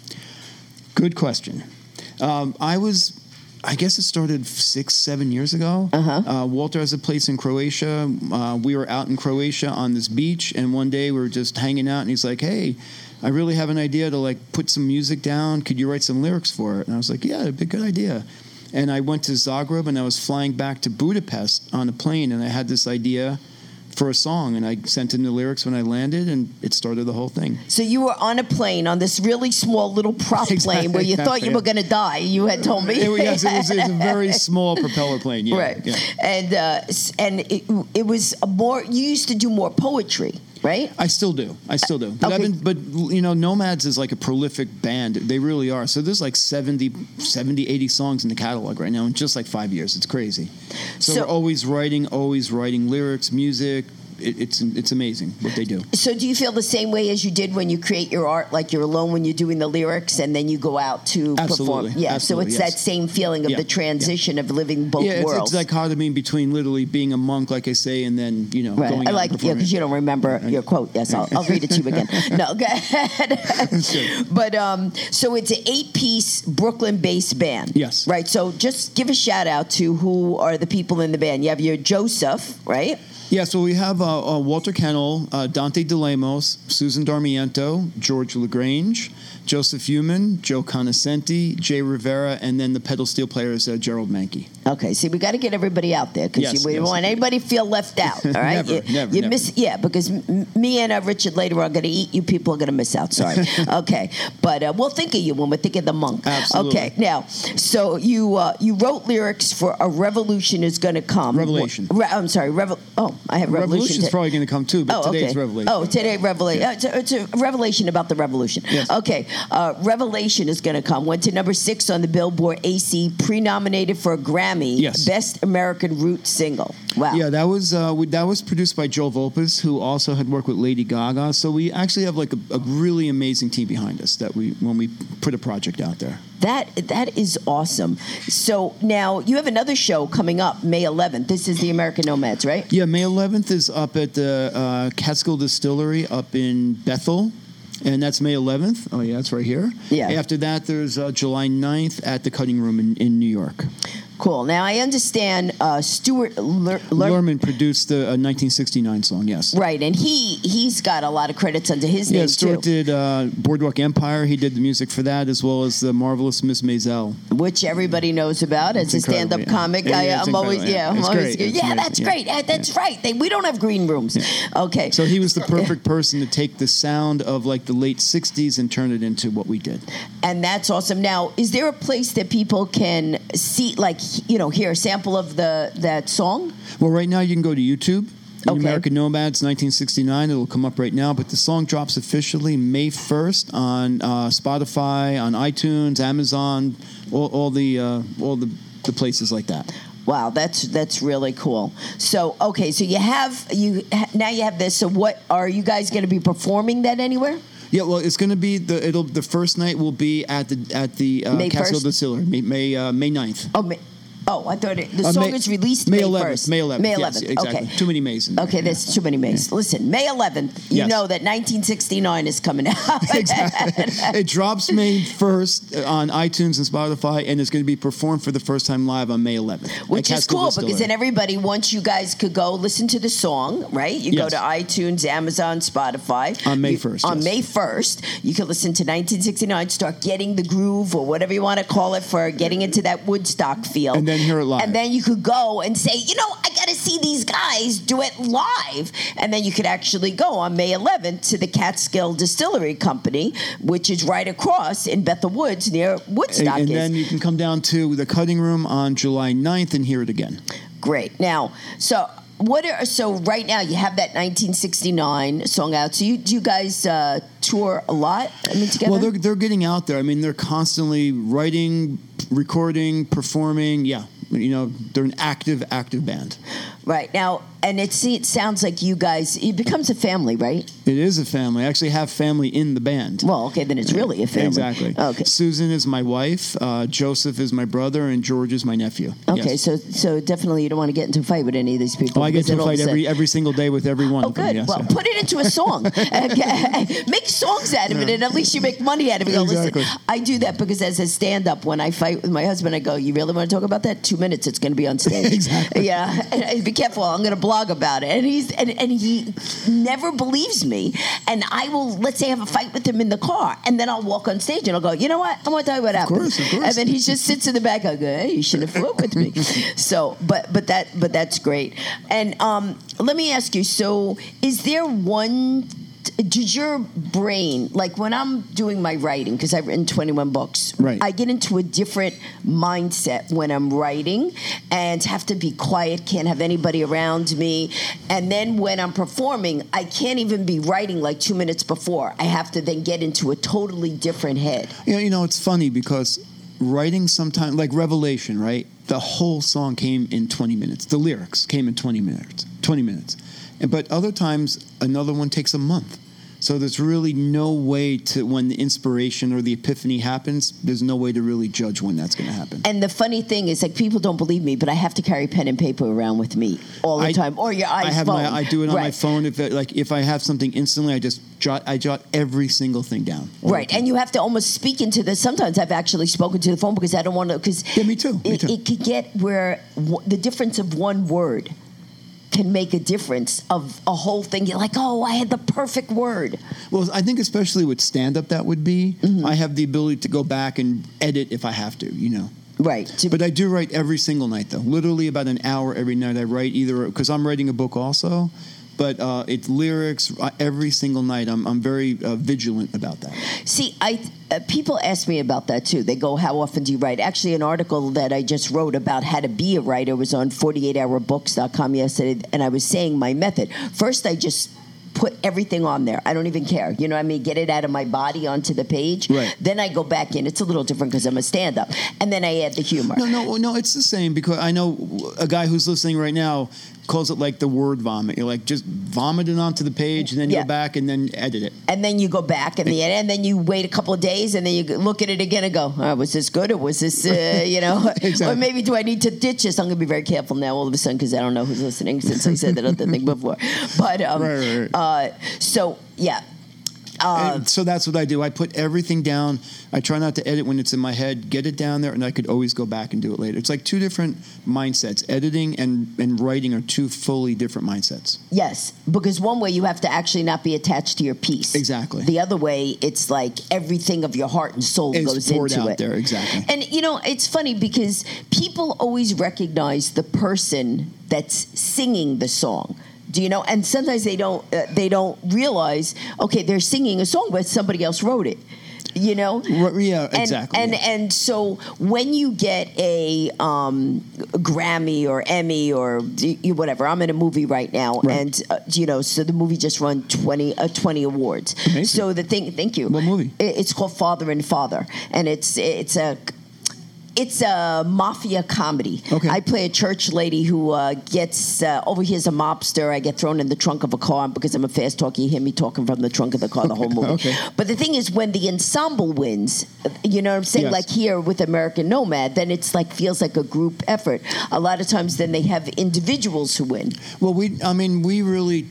S9: Good question. Um, I was. I guess it started six, seven years ago.
S4: Uh-huh.
S9: Uh, Walter has a place in Croatia. Uh, we were out in Croatia on this beach, and one day we were just hanging out, and he's like, "Hey, I really have an idea to like put some music down. Could you write some lyrics for it?" And I was like, "Yeah, it'd be a good idea." And I went to Zagreb, and I was flying back to Budapest on a plane, and I had this idea for a song, and I sent in the lyrics when I landed, and it started the whole thing.
S4: So you were on a plane on this really small little prop
S9: Exactly,
S4: plane where you thought you
S9: yeah.
S4: were going to die. You had told me.
S9: It, yes, it was, it was a very small propeller plane. Yeah,
S4: right.
S9: yeah.
S4: And uh, s- and it, it was a more. You used to do more poetry, right?
S9: I still do. I still do. But,
S4: Okay.
S9: I've been, but you know, Nomads is like a prolific band. They really are. So there's like seventy, seventy, eighty songs in the catalog right now in just like five years. It's crazy. So,
S4: So-
S9: we're always writing, always writing lyrics, music. It, it's it's amazing what they do.
S4: So do you feel the same way as you did when you create your art, like you're alone when you're doing the lyrics, and then you go out to
S9: Absolutely.
S4: perform? Yeah.
S9: Absolutely,
S4: so it's
S9: yes.
S4: that same feeling of
S9: Yeah,
S4: the transition of living both
S9: yeah, it's,
S4: worlds.
S9: it's a dichotomy between literally being a monk, like I say, and then you know
S4: Right.
S9: going
S4: I
S9: out
S4: like
S9: and
S4: yeah,
S9: performing.
S4: because you don't remember your quote. Yes, I'll, I'll read it to you again. No, go ahead. But um, so it's an eight-piece Brooklyn-based band.
S9: Yes.
S4: Right. So just give a shout out to who are the people in the band. You have your Joseph, right?
S9: Yeah, so we have uh, uh, Walter Kennel, uh, Dante DeLemos, Susan Darmiento, George LaGrange, Joseph Human, Joe Conoscenti, Jay Rivera, and then the pedal steel player is uh, Gerald Mankey.
S4: Okay, see, we got to get everybody out there because
S9: Yes,
S4: we don't
S9: yes.
S4: want anybody to feel left out. All right,
S9: Never,
S4: you,
S9: never,
S4: you
S9: never.
S4: miss, yeah, because m- me and uh, Richard later are going to eat. You people are going to miss out. Sorry. Okay, but uh, we'll think of you when we think of the monk.
S9: Absolutely.
S4: Okay, now, so you uh, you wrote lyrics for "A Revolution Is Going to Come."
S9: Revelation.
S4: Re- I'm sorry. Revel- oh, I have revolution.
S9: Revolution's
S4: to-
S9: probably going to come too, but
S4: Oh,
S9: today
S4: okay.
S9: it's Revelation.
S4: Oh, today Revelation. Uh, it's, a, it's a revelation about the revolution.
S9: Yes.
S4: Okay, uh, Revelation is going to come. Went to number six on the Billboard A C, pre-nominated for a Grammy.
S9: Yes.
S4: Best American Root Single. Wow.
S9: Yeah, that was uh, we, that was produced by Joe Volpes, who also had worked with Lady Gaga. So we actually have like a, a really amazing team behind us that we when we put a project out there.
S4: That that is awesome. So now you have another show coming up May eleventh. This is the American Nomads, right?
S9: Yeah, May eleventh is up at the uh, Catskill Distillery up in Bethel. And that's May eleventh. Oh, yeah, that's right here.
S4: Yeah.
S9: After that, there's uh, July ninth at the Cutting Room in, in New York.
S4: Cool. Now I understand uh, Stuart Ler- Ler-
S9: Lerman produced the uh, nineteen sixty-nine song. Yes.
S4: Right, and he he's got a lot of credits under his
S9: Yeah,
S4: name
S9: Stuart
S4: too,
S9: did uh, Boardwalk Empire. He did the music for that, as well as the marvelous Miss Maisel.
S4: which everybody knows about as
S9: It's
S4: a stand-up
S9: incredible, yeah.
S4: comic.
S9: Yeah,
S4: I,
S9: yeah, it's
S4: I'm always
S9: incredible,
S4: yeah,
S9: yeah.
S4: I'm
S9: It's
S4: always
S9: great. It's
S4: yeah,
S9: amazing,
S4: that's
S9: yeah.
S4: great. Uh, That's right. They, we don't have green rooms. Okay.
S9: So he was the perfect person to take the sound of like the late sixties and turn it into what we did.
S4: And that's awesome. Now, is there a place that people can see, like, you know, hear a sample of the that song?
S9: Well, right now you can go to YouTube.
S4: Okay.
S9: American Nomads, nineteen sixty-nine. It'll come up right now. But the song drops officially May first on uh, Spotify, on iTunes, Amazon, all, all the uh, all the, the places like that.
S4: Wow, that's that's really cool. So, okay, so you have you now you have this. So, what are you guys going to be performing that anywhere?
S9: Yeah, well, it's going to be the it'll the first night will be at the at the uh,
S4: May
S9: Castle
S4: first?
S9: Distillery, May May, uh, May ninth.
S4: Oh, May, oh, I thought it, the
S9: Uh,
S4: song
S9: May-
S4: is released
S9: May
S4: May
S9: eleventh.
S4: first.
S9: May eleventh.
S4: May
S9: Yes,
S4: eleventh.
S9: exactly.
S4: Okay.
S9: Too many Mays in there.
S4: Okay, there's too many Mays. Listen, May eleventh, you
S9: Yes.
S4: know that nineteen sixty-nine is coming out.
S9: Exactly. It drops May first on iTunes and Spotify, and it's going to be performed for the first time live on May eleventh.
S4: Which
S9: at
S4: is
S9: Castle
S4: cool
S9: Distillery.
S4: because then everybody, once you guys could go listen to the song, right? You go
S9: Yes.
S4: to iTunes, Amazon, Spotify.
S9: On May
S4: You-
S9: first,
S4: On
S9: yes.
S4: May first, you can listen to nineteen sixty-nine, start getting the groove or whatever you want to call it for getting into that Woodstock feel.
S9: And then hear it live.
S4: And then you could go and say, you know, I got to see these guys do it live. And then you could actually go on May eleventh to the Catskill Distillery Company, which is right across in Bethel Woods near
S9: And,
S4: Woodstock.
S9: and
S4: is.
S9: then you can come down to the Cutting Room on July ninth and hear it again.
S4: Great. Now, so what are so right now you have that nineteen sixty-nine song out. So you do you guys uh, tour a lot? I mean, together.
S9: Well, they're they're getting out there. I mean, they're constantly writing, recording, performing. Yeah, you know, they're an active, active band.
S4: right now, and it, see, it sounds like you guys. It becomes a family, right?
S9: It is a family. I actually have family in the band.
S4: Well, okay, then it's really a family.
S9: Exactly.
S4: Okay.
S9: Susan is my wife. Uh, Joseph is my brother, and George is my nephew.
S4: Okay,
S9: Yes.
S4: so so definitely you don't want to get into a fight with any of these people.
S9: Oh, I get
S4: because
S9: to
S4: then all of
S9: fight
S4: a
S9: every
S4: sudden-
S9: every single day with every one
S4: Oh,
S9: of them.
S4: good.
S9: Yes,
S4: well,
S9: yeah.
S4: put it into a song. Okay. Make songs out of it, and at least you make money out of it. Go,
S9: Exactly.
S4: listen, I do that because as a stand-up, when I fight with my husband, I go, "You really want to talk about that? Two minutes, it's going to be on stage."
S9: Exactly.
S4: Yeah. And, and be careful. I'm going to blog about it, and he's and, and he never believes me. And I will, let's say, have a fight with him in the car, and then I'll walk on stage and I'll go, "You know what? I want to tell you what happened."
S9: course, of course.
S4: And then he just sits in the back. I go, "Hey, you should have fought with me." So, but but that but that's great. And um, let me ask you. So, is there one? Does your brain, like when I'm doing my writing, because I've written twenty-one books,
S9: Right.
S4: I get into a different mindset when I'm writing and have to be quiet, can't have anybody around me. And then when I'm performing, I can't even be writing like two minutes before. I have to then get into a totally different head.
S9: You know, you know, it's funny because writing sometimes, like Revelation, right? The whole song came in twenty minutes. The lyrics came in twenty minutes. twenty minutes. And, but other times, another one takes a month. So there's really no way to, when the inspiration or the epiphany happens, there's no way to really judge when that's going to happen.
S4: And the funny thing is, like, people don't believe me, but I have to carry pen and paper around with me all the
S9: I-
S4: time, or your iPhone.
S9: I have my, I do it on my
S4: Right.
S9: phone. If it, like if I have something instantly, I just jot, I jot every single thing down.
S4: Right, and you have to almost speak into this. Sometimes I've actually spoken to the phone because I don't want to. Because
S9: Yeah, me too, me
S4: It,
S9: too.
S4: it could get where w- the difference of one word can make a difference of a whole thing. You're like, oh, I had the perfect word.
S9: Well, I think especially with stand-up, that would be.
S4: Mm-hmm.
S9: I have the ability to go back and edit if I have to, you know.
S4: Right. To-
S9: But I do write every single night, though. Literally about an hour every night. I write either because I'm writing a book also, but uh, it's lyrics uh, every single night. I'm I'm very uh, vigilant about that.
S4: See, I uh, people ask me about that too. They go, "How often do you write?" Actually, an article that I just wrote about how to be a writer was on forty-eight hour books dot com yesterday, and I was saying my method. First, I just put everything on there. I don't even care. You know what I mean? Get it out of my body onto the page.
S9: Right.
S4: Then I go back in. It's a little different because I'm a stand-up. And then I add the humor.
S9: No, no, no. It's the same because I know a guy who's listening right now calls it like the word vomit. You're like just vomit it onto the page and then you
S4: Yeah.
S9: go back and then edit it.
S4: And then you go back in the end, and then you wait a couple of days, and then you look at it again and go, oh, was this good, or was this, uh, you know,
S9: Exactly.
S4: or maybe do I need to ditch this? I'm going to be very careful now all of a sudden because I don't know who's listening since I said that other thing before. But, um,
S9: Right, right, right.
S4: Uh, so, yeah. Uh,
S9: And so that's what I do. I put everything down. I try not to edit when it's in my head. Get it down there, and I could always go back and do it later. It's like two different mindsets. Editing and, and writing are two fully different mindsets.
S4: Yes, because one way you have to actually not be attached to your piece.
S9: Exactly.
S4: The other way, it's like everything of your heart and soul
S9: It's
S4: goes
S9: poured
S4: into
S9: out
S4: it.
S9: there, exactly.
S4: And you know, it's funny because people always recognize the person that's singing the song. Do you know? And sometimes they don't. Uh, they don't realize. Okay, they're singing a song, but somebody else wrote it. You know?
S9: R- yeah,
S4: And-
S9: exactly.
S4: And and so when you get a um, Grammy or Emmy or d- you- whatever, I'm in a movie right now,
S9: Right.
S4: and uh, you know, so the movie just won twenty uh, twenty awards.
S9: Amazing.
S4: So the thing, thank you.
S9: What movie?
S4: It- It's called Father and Father, and it's it's a. It's a mafia comedy.
S9: Okay.
S4: I play a church lady who uh, gets uh, overhears a mobster. I get thrown in the trunk of a car because I'm a fast talker. You hear me talking from the trunk of the car the whole movie.
S9: Okay.
S4: But the thing is, when the ensemble wins, you know what I'm saying?
S9: Yes.
S4: Like here with American Nomad, then it's like feels like a group effort. A lot of times, then they have individuals who win.
S9: Well, we, I mean, we really,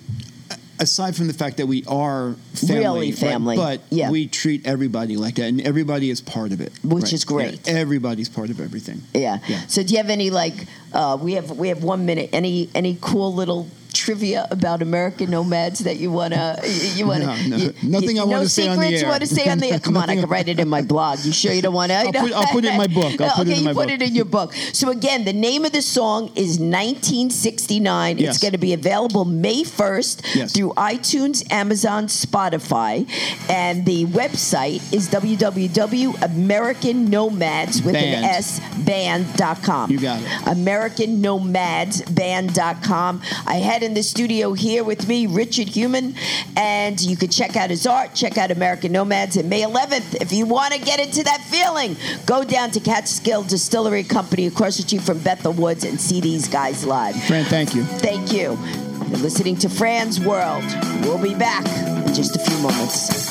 S9: aside from the fact that we are family,
S4: Really
S9: right,
S4: family,
S9: but
S4: yeah.
S9: we treat everybody like that, and everybody is part of it.
S4: Which
S9: right?
S4: is great.
S9: Yeah, everybody's part of everything.
S4: Yeah.
S9: Yeah.
S4: So do you have any like? Uh, we have we have one minute. Any any cool little trivia about American Nomads that you wanna you wanna?
S9: No, no.
S4: you-
S9: Nothing
S4: you-
S9: I wanna
S4: no
S9: say on the
S4: secrets you
S9: air.
S4: want to say on the air? Come on, I
S9: Nothing-
S4: can write it in my blog. You sure you don't want to?
S9: I'll put- I'll put it in my book. I'll put it
S4: okay,
S9: in my
S4: you put
S9: book.
S4: it in your book. So again, the name of the song is nineteen sixty-nine.
S9: Yes.
S4: It's going to be available May first
S9: Yes.
S4: through iTunes, Amazon, Spotify, and the website is w w w dot american nomads with
S9: Band.
S4: an S band dot com.
S9: You got it.
S4: american nomads band dot com. I had in the studio here with me Richard Human, and you can check out his art, check out American Nomads. And May eleventh, if you want to get into that feeling, go down to Catskill Distillery Company across the street from Bethel Woods and see these guys live.
S9: Fran, thank you.
S4: Thank you. You're listening to Fran's World. We'll be back in just a few moments.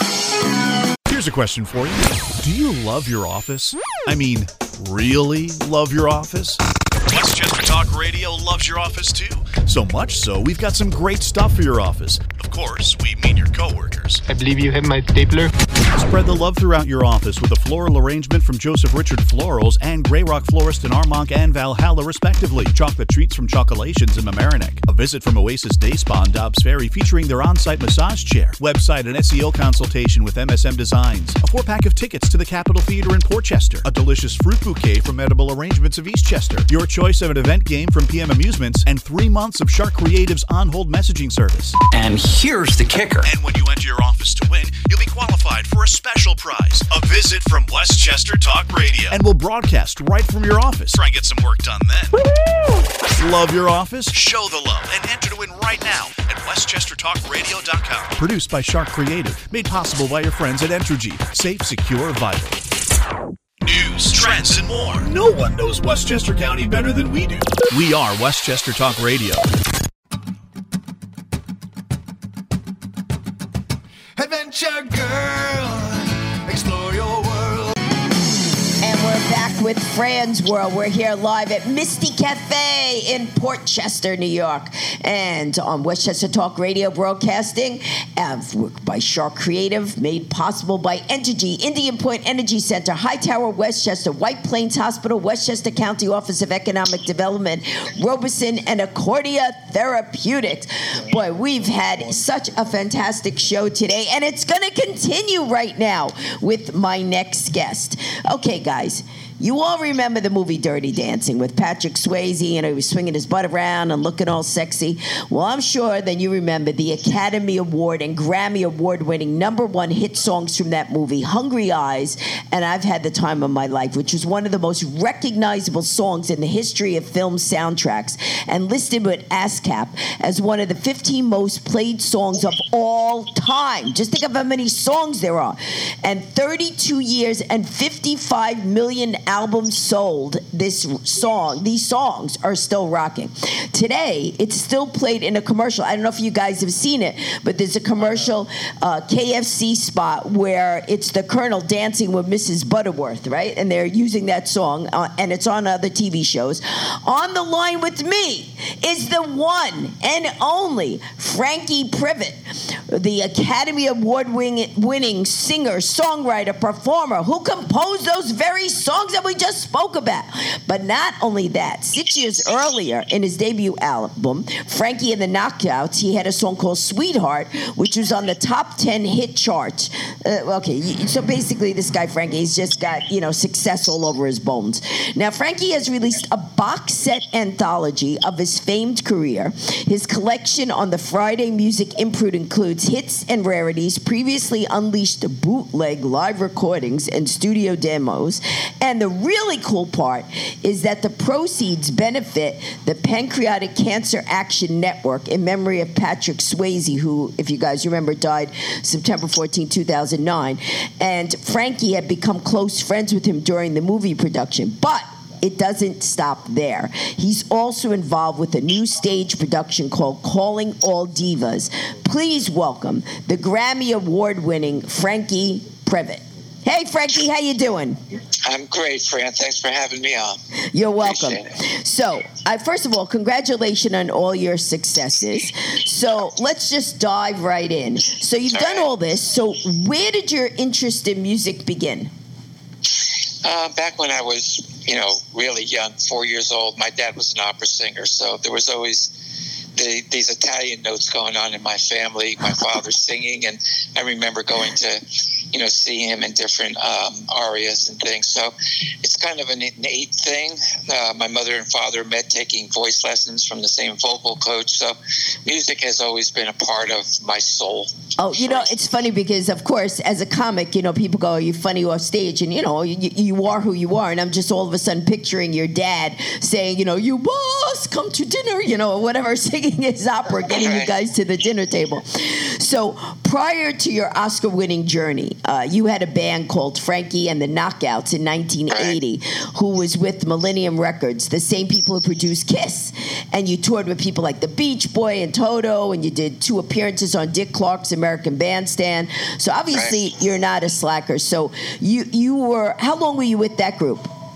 S1: Here's a question for you. Do you love your office? I mean, really love your office? Westchester Talk Radio loves your office too. So much so, we've got some great stuff for your office. Of course, we mean your coworkers.
S10: I believe you have my stapler.
S1: Spread the love throughout your office with a floral arrangement from Joseph Richard Florals and Grey Rock Florist in Armonk and Valhalla, respectively. Chocolate treats from Chocolations in Mamaroneck. A visit from Oasis Day Spa in Dobbs Ferry featuring their on-site massage chair. Website and S E O consultation with M S M Designs. A four-pack of tickets to the Capitol Theater in Portchester. A delicious fruit bouquet from Edible Arrangements of Eastchester. Your choice of an event game from P M Amusements. And three months of Shark Creative's on-hold messaging service.
S11: And here's the kicker.
S1: And when you enter your office to win, you'll be qualified for a special prize, a visit from Westchester Talk Radio. And we'll broadcast right from your office. Try and get some work done then. Woo-hoo! Love your office? Show the love and enter to win right now at westchester talk radio dot com. Produced by Shark Creative, made possible by your friends at Entergy. Safe, secure, vital. News, trends, and more. No one knows Westchester County better than we do. We are Westchester Talk Radio.
S8: Adventure Girl, explore your world.
S4: And we're back with Fran's World. We're here live at Misty Cafe in Portchester, New York. And on Westchester Talk Radio Broadcasting uh, by Shark Creative, made possible by Entergy, Indian Point Energy Center, Hightower, Westchester, White Plains Hospital, Westchester County Office of Economic Development, Robeson, and Accordia Therapeutics. Boy, we've had such a fantastic show today, and it's going to continue right now with my next guest. Okay, guys. You all remember the movie Dirty Dancing with Patrick Swayze, and he was swinging his butt around and looking all sexy. Well, I'm sure then you remember the Academy Award and Grammy Award winning number one hit songs from that movie, Hungry Eyes, and I've Had the Time of My Life, which was one of the most recognizable songs in the history of film soundtracks, and listed with ASCAP as one of the fifteen most played songs of all time. Just think of how many songs there are. And thirty-two years and fifty-five million albums sold, this song, these songs are still rocking. Today, it's still played in a commercial. I don't know if you guys have seen it, but there's a commercial uh, K F C spot where it's the Colonel dancing with Missus Butterworth, right? And they're using that song, uh, and it's on other T V shows. On the line with me is the one and only Frankie Privet. the Academy Award winning singer, songwriter, performer who composed those very songs that we just spoke about. But not only that, six years earlier in his debut album, Frankie and the Knockouts, he had a song called Sweetheart, which was on the top ten hit charts. Uh, okay, so basically this guy Frankie, he's just got, you know, success all over his bones. Now, Frankie has released a box set anthology of his famed career. His collection on the Friday Music Imprint includes hits and rarities, previously unleashed bootleg live recordings and studio demos. And the really cool part is that the proceeds benefit the Pancreatic Cancer Action Network in memory of Patrick Swayze, who, if you guys remember, died September fourteenth, two thousand nine. And Frankie had become close friends with him during the movie production. But it doesn't stop there. He's also involved with a new stage production called Calling All Divas. Please welcome the Grammy Award-winning Frankie Previte. Hey, Frankie, how you doing?
S10: I'm great, Fran. Thanks for having me on.
S4: You're welcome. So, uh, first of all, congratulations on all your successes. So, let's just dive right in. So, you've all done right. all this. So, where did your interest in music begin?
S10: Uh, back when I was, you know, really young, four years old, my dad was an opera singer, so there was always the, these Italian notes going on in my family, my father singing, and I remember going to, you know, see him in different um, arias and things. So it's kind of an innate thing. Uh, my mother and father met taking voice lessons from the same vocal coach. So music has always been a part of my soul.
S4: Oh, you know, it's funny because, of course, as a comic, you know, people go, are you funny off stage? And, you know, you, you are who you are. And I'm just all of a sudden picturing your dad saying, you know, you must come to dinner, you know, or whatever, singing his opera, getting right. you guys to the dinner table. So prior to your Oscar-winning journey, uh, you had a band called Frankie and the Knockouts in nineteen eighty, right. who was with Millennium Records, the same people who produced Kiss. And you toured with people like the Beach Boy and Toto, and you did two appearances on Dick Clark's American Bandstand. So obviously right. you're not a slacker. So you you were, how long were you with that group?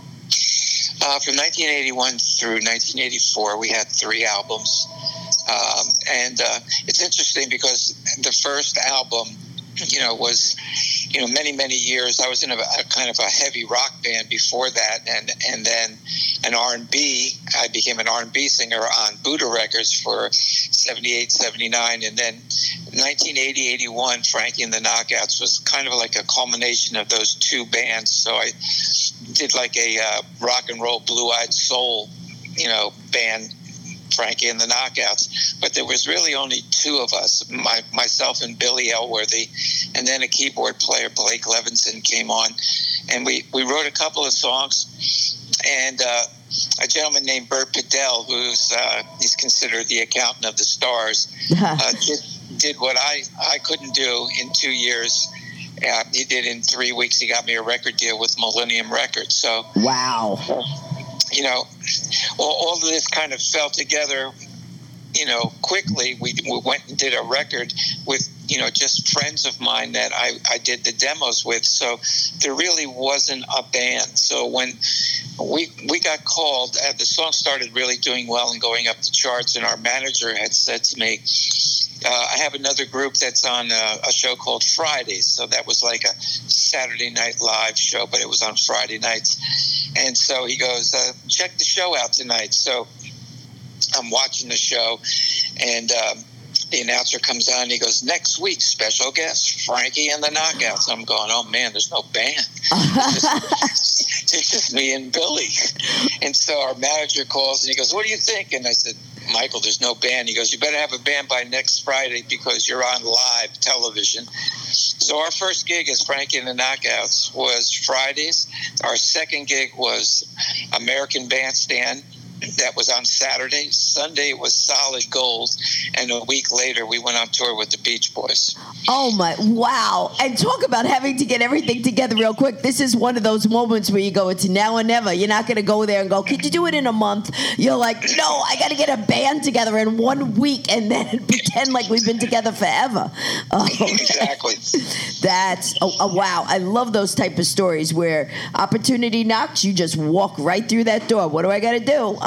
S10: Uh, from nineteen eighty-one through nineteen eighty-four, we had three albums. Um, and uh, it's interesting because the first album, you know, was, you know, many, many years. I was in a, a kind of a heavy rock band before that, and and then an R and B. I became an R and B singer on Buddha Records for seventy-eight, seventy-nine, and then nineteen eighty, eighty-one, Frankie and the Knockouts was kind of like a culmination of those two bands. So I did like a uh, rock and roll, blue-eyed soul, you know, band, Frankie and the Knockouts, but there was really only two of us, my, myself and Billy Elworthy, and then a keyboard player, Blake Levinson, came on, and we, we wrote a couple of songs, and uh, a gentleman named Bert Padell, who's uh, he's considered the accountant of the stars, uh, did, did what I, I couldn't do in two years. Uh, he did in three weeks. He got me a record deal with Millennium Records. So
S4: wow.
S10: You know, all, all of this kind of fell together, you know, quickly. We, we went and did a record with, you know, just friends of mine that I, I did the demos with. So there really wasn't a band. So when we we got called, uh, the song started really doing well and going up the charts, and our manager had said to me, Uh, I have another group that's on a, a show called Fridays. So that was like a Saturday Night Live show, but it was on Friday nights. And so he goes, uh, check the show out tonight. So I'm watching the show, and um, the announcer comes on. And he goes, next week, special guest, Frankie and the Knockouts. I'm going, oh, man, there's no band. It's just, it's just me and Billy. And so our manager calls, and he goes, what do you think? And I said, Michael, there's no band. He goes, you better have a band by next Friday because you're on live television. So our first gig as Frankie and the Knockouts was Fridays. Our second gig was American Bandstand. That was on Saturday. Sunday was Solid Gold. And a week later, we went on tour with the Beach Boys.
S4: Oh, my. Wow. And talk about having to get everything together real quick. This is one of those moments where you go, it's now or never. You're not going to go there and go, could you do it in a month? You're like, no, I got to get a band together in one week and then pretend like we've been together forever. Oh,
S10: exactly.
S4: That's, oh, oh, wow. I love those type of stories where opportunity knocks, you just walk right through that door. What do I got to do? I'm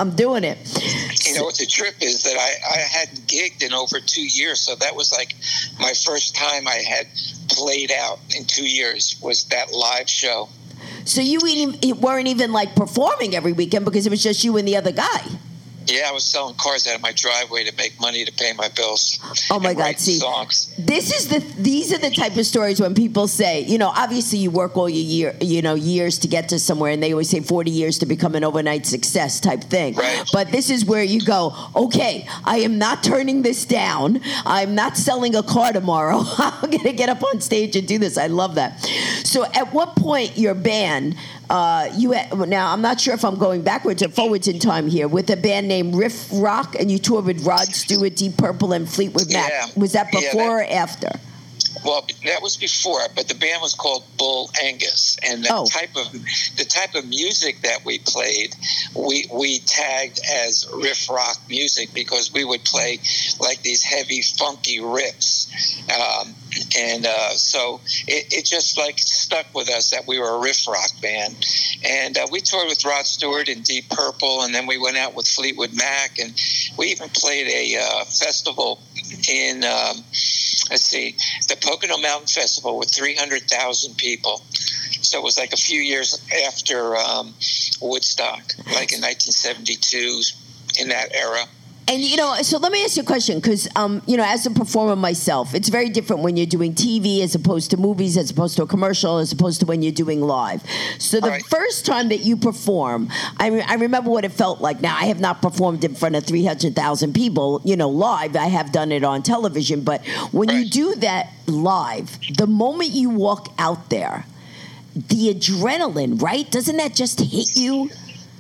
S4: I'm doing it.
S10: You know what the trip is that I, I hadn't gigged in over two years, so that was like my first time I had played out in two years was that live show.
S4: So you weren't even like performing every weekend because it was just you and the other guy.
S10: Yeah, I was selling cars out of my driveway to make money to pay my bills.
S4: Oh my God! See,
S10: songs.
S4: This is the these are the type of stories when people say, you know, obviously you work all your year, you know, years to get to somewhere, and they always say forty years to become an overnight success type thing.
S10: Right.
S4: But this is where you go, okay, I am not turning this down. I'm not selling a car tomorrow. I'm gonna get up on stage and do this. I love that. So, at what point your band? Uh, you had, now I'm not sure if I'm going backwards or forwards in time here with a band named Riff Rock, and you toured with Rod Stewart, Deep Purple, and Fleetwood Mac.
S10: Yeah.
S4: Was that before
S10: Yeah, that,
S4: or after?
S10: Well, that was before, but the band was called Bull Angus, and the
S4: Oh.
S10: type of the type of music that we played, we we tagged as riff rock music because we would play like these heavy, funky riffs, um, and uh, so it, it just like stuck with us that we were a riff rock band, and uh, we toured with Rod Stewart and Deep Purple, and then we went out with Fleetwood Mac, and we even played a uh, festival in. Um, Let's see, the Pocono Mountain Festival with three hundred thousand people. So it was like a few years after um, Woodstock, like in nineteen seventy-two, in that era.
S4: And, you know, so let me ask you a question, because, um, you know, as a performer myself, it's very different when you're doing T V as opposed to movies, as opposed to a commercial, as opposed to when you're doing live. So the
S10: Right.
S4: first time that you perform, I, re- I remember what it felt like. Now, I have not performed in front of three hundred thousand people, you know, live. I have done it on television. But when you
S10: Right.
S4: do that live, the moment you walk out there, the adrenaline, right? Doesn't that just hit you?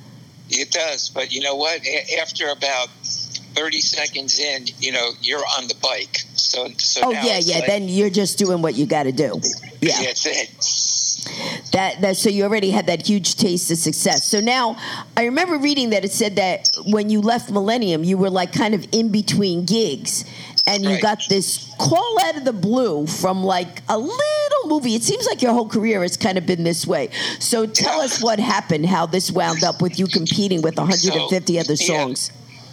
S10: It does, but you know what? A- after about thirty seconds in, you know, you're on the bike. So, so
S4: Oh,
S10: now
S4: yeah,
S10: it's
S4: yeah.
S10: like,
S4: Then you're just doing what you got to do. Yeah.
S10: that's it.
S4: That, that so you already had that huge taste of success. So now I remember reading that it said that when you left Millennium, you were like kind of in between gigs, and you
S10: Right.
S4: got this call out of the blue from like a little movie. It seems like your whole career has kind of been this way. So tell
S10: Yeah.
S4: us what happened, how this wound up with you competing with one hundred fifty
S10: So,
S4: other
S10: yeah.
S4: songs.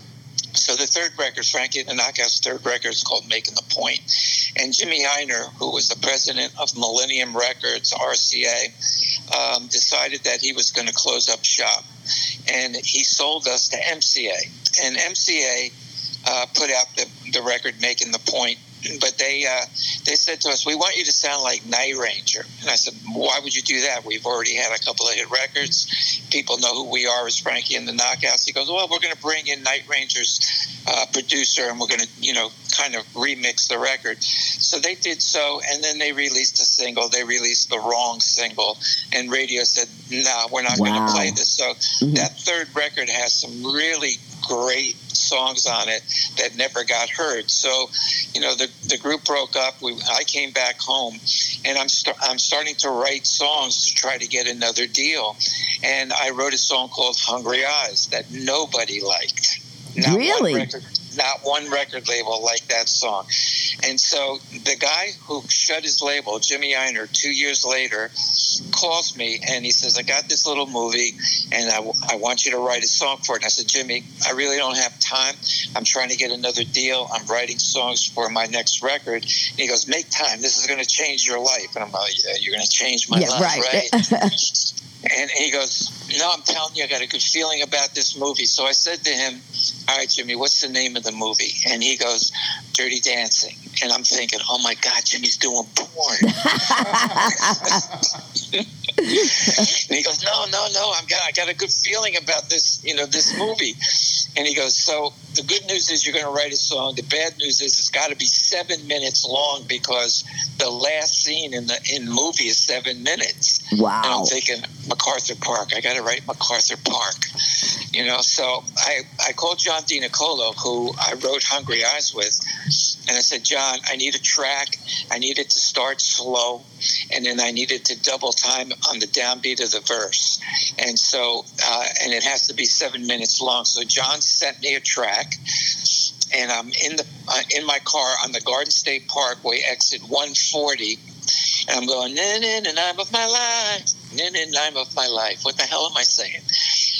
S10: So the third record, Frankie and the Knockouts' third record, is called Making the Point. And Jimmy Heiner, who was the president of Millennium Records, R C A, um, decided that he was going to close up shop. And he sold us to M C A. And M C A uh, put out the, the record Making the Point. But they uh, they said to us, we want you to sound like Night Ranger. And I said, why would you do that? We've already had a couple of hit records. People know who we are as Frankie and the Knockouts. He goes, well, we're going to bring in Night Ranger's uh, producer, and we're going to, you know, kind of remix the record. So they did so, and then they released a single. They released the wrong single, and radio said, no, nah, we're not
S4: Wow.
S10: going to play this. So
S4: Mm-hmm.
S10: that third record has some really great songs on it that never got heard. So, you know, the the group broke up. We, I came back home, and I'm st- I'm starting to write songs to try to get another deal. And I wrote a song called "Hungry Eyes" that nobody liked. Not
S4: Really?
S10: One record, not one record label liked that song. And so the guy who shut his label, Jimmy Heiner, two years later, calls me and he says, I got this little movie and I, w- I want you to write a song for it. And I said, Jimmy, I really don't have time. I'm trying to get another deal. I'm writing songs for my next record. And he goes, make time. This is going to change your life. And I'm like, yeah, you're going to change my
S4: Yeah,
S10: life,
S4: right.
S10: right? And he goes, no, I'm telling you, I got a good feeling about this movie. So I said to him, all right, Jimmy, what's the name of the movie? And he goes, Dirty Dancing. And I'm thinking, oh, my God, Jimmy's doing porn. And he goes, no, no, no, I'm got, I got a good feeling about this, you know, this movie. And he goes, so the good news is you're going to write a song. The bad news is it's got to be seven minutes long because the last scene in the in the movie is seven minutes.
S4: Wow.
S10: And I'm thinking, MacArthur Park. I got to write MacArthur Park. You know, so I, I called John DiNiccolo, who I wrote Hungry Eyes with, and I said, John, I need a track. I need it to start slow, and then I needed to double time on the downbeat of the verse. And so, uh, and it has to be seven minutes long. So John sent me a track, and I'm in the uh, in my car on the Garden State Parkway, exit one forty, and I'm going, nin in and I'm of my life, nin in I'm of my life. What the hell am I saying?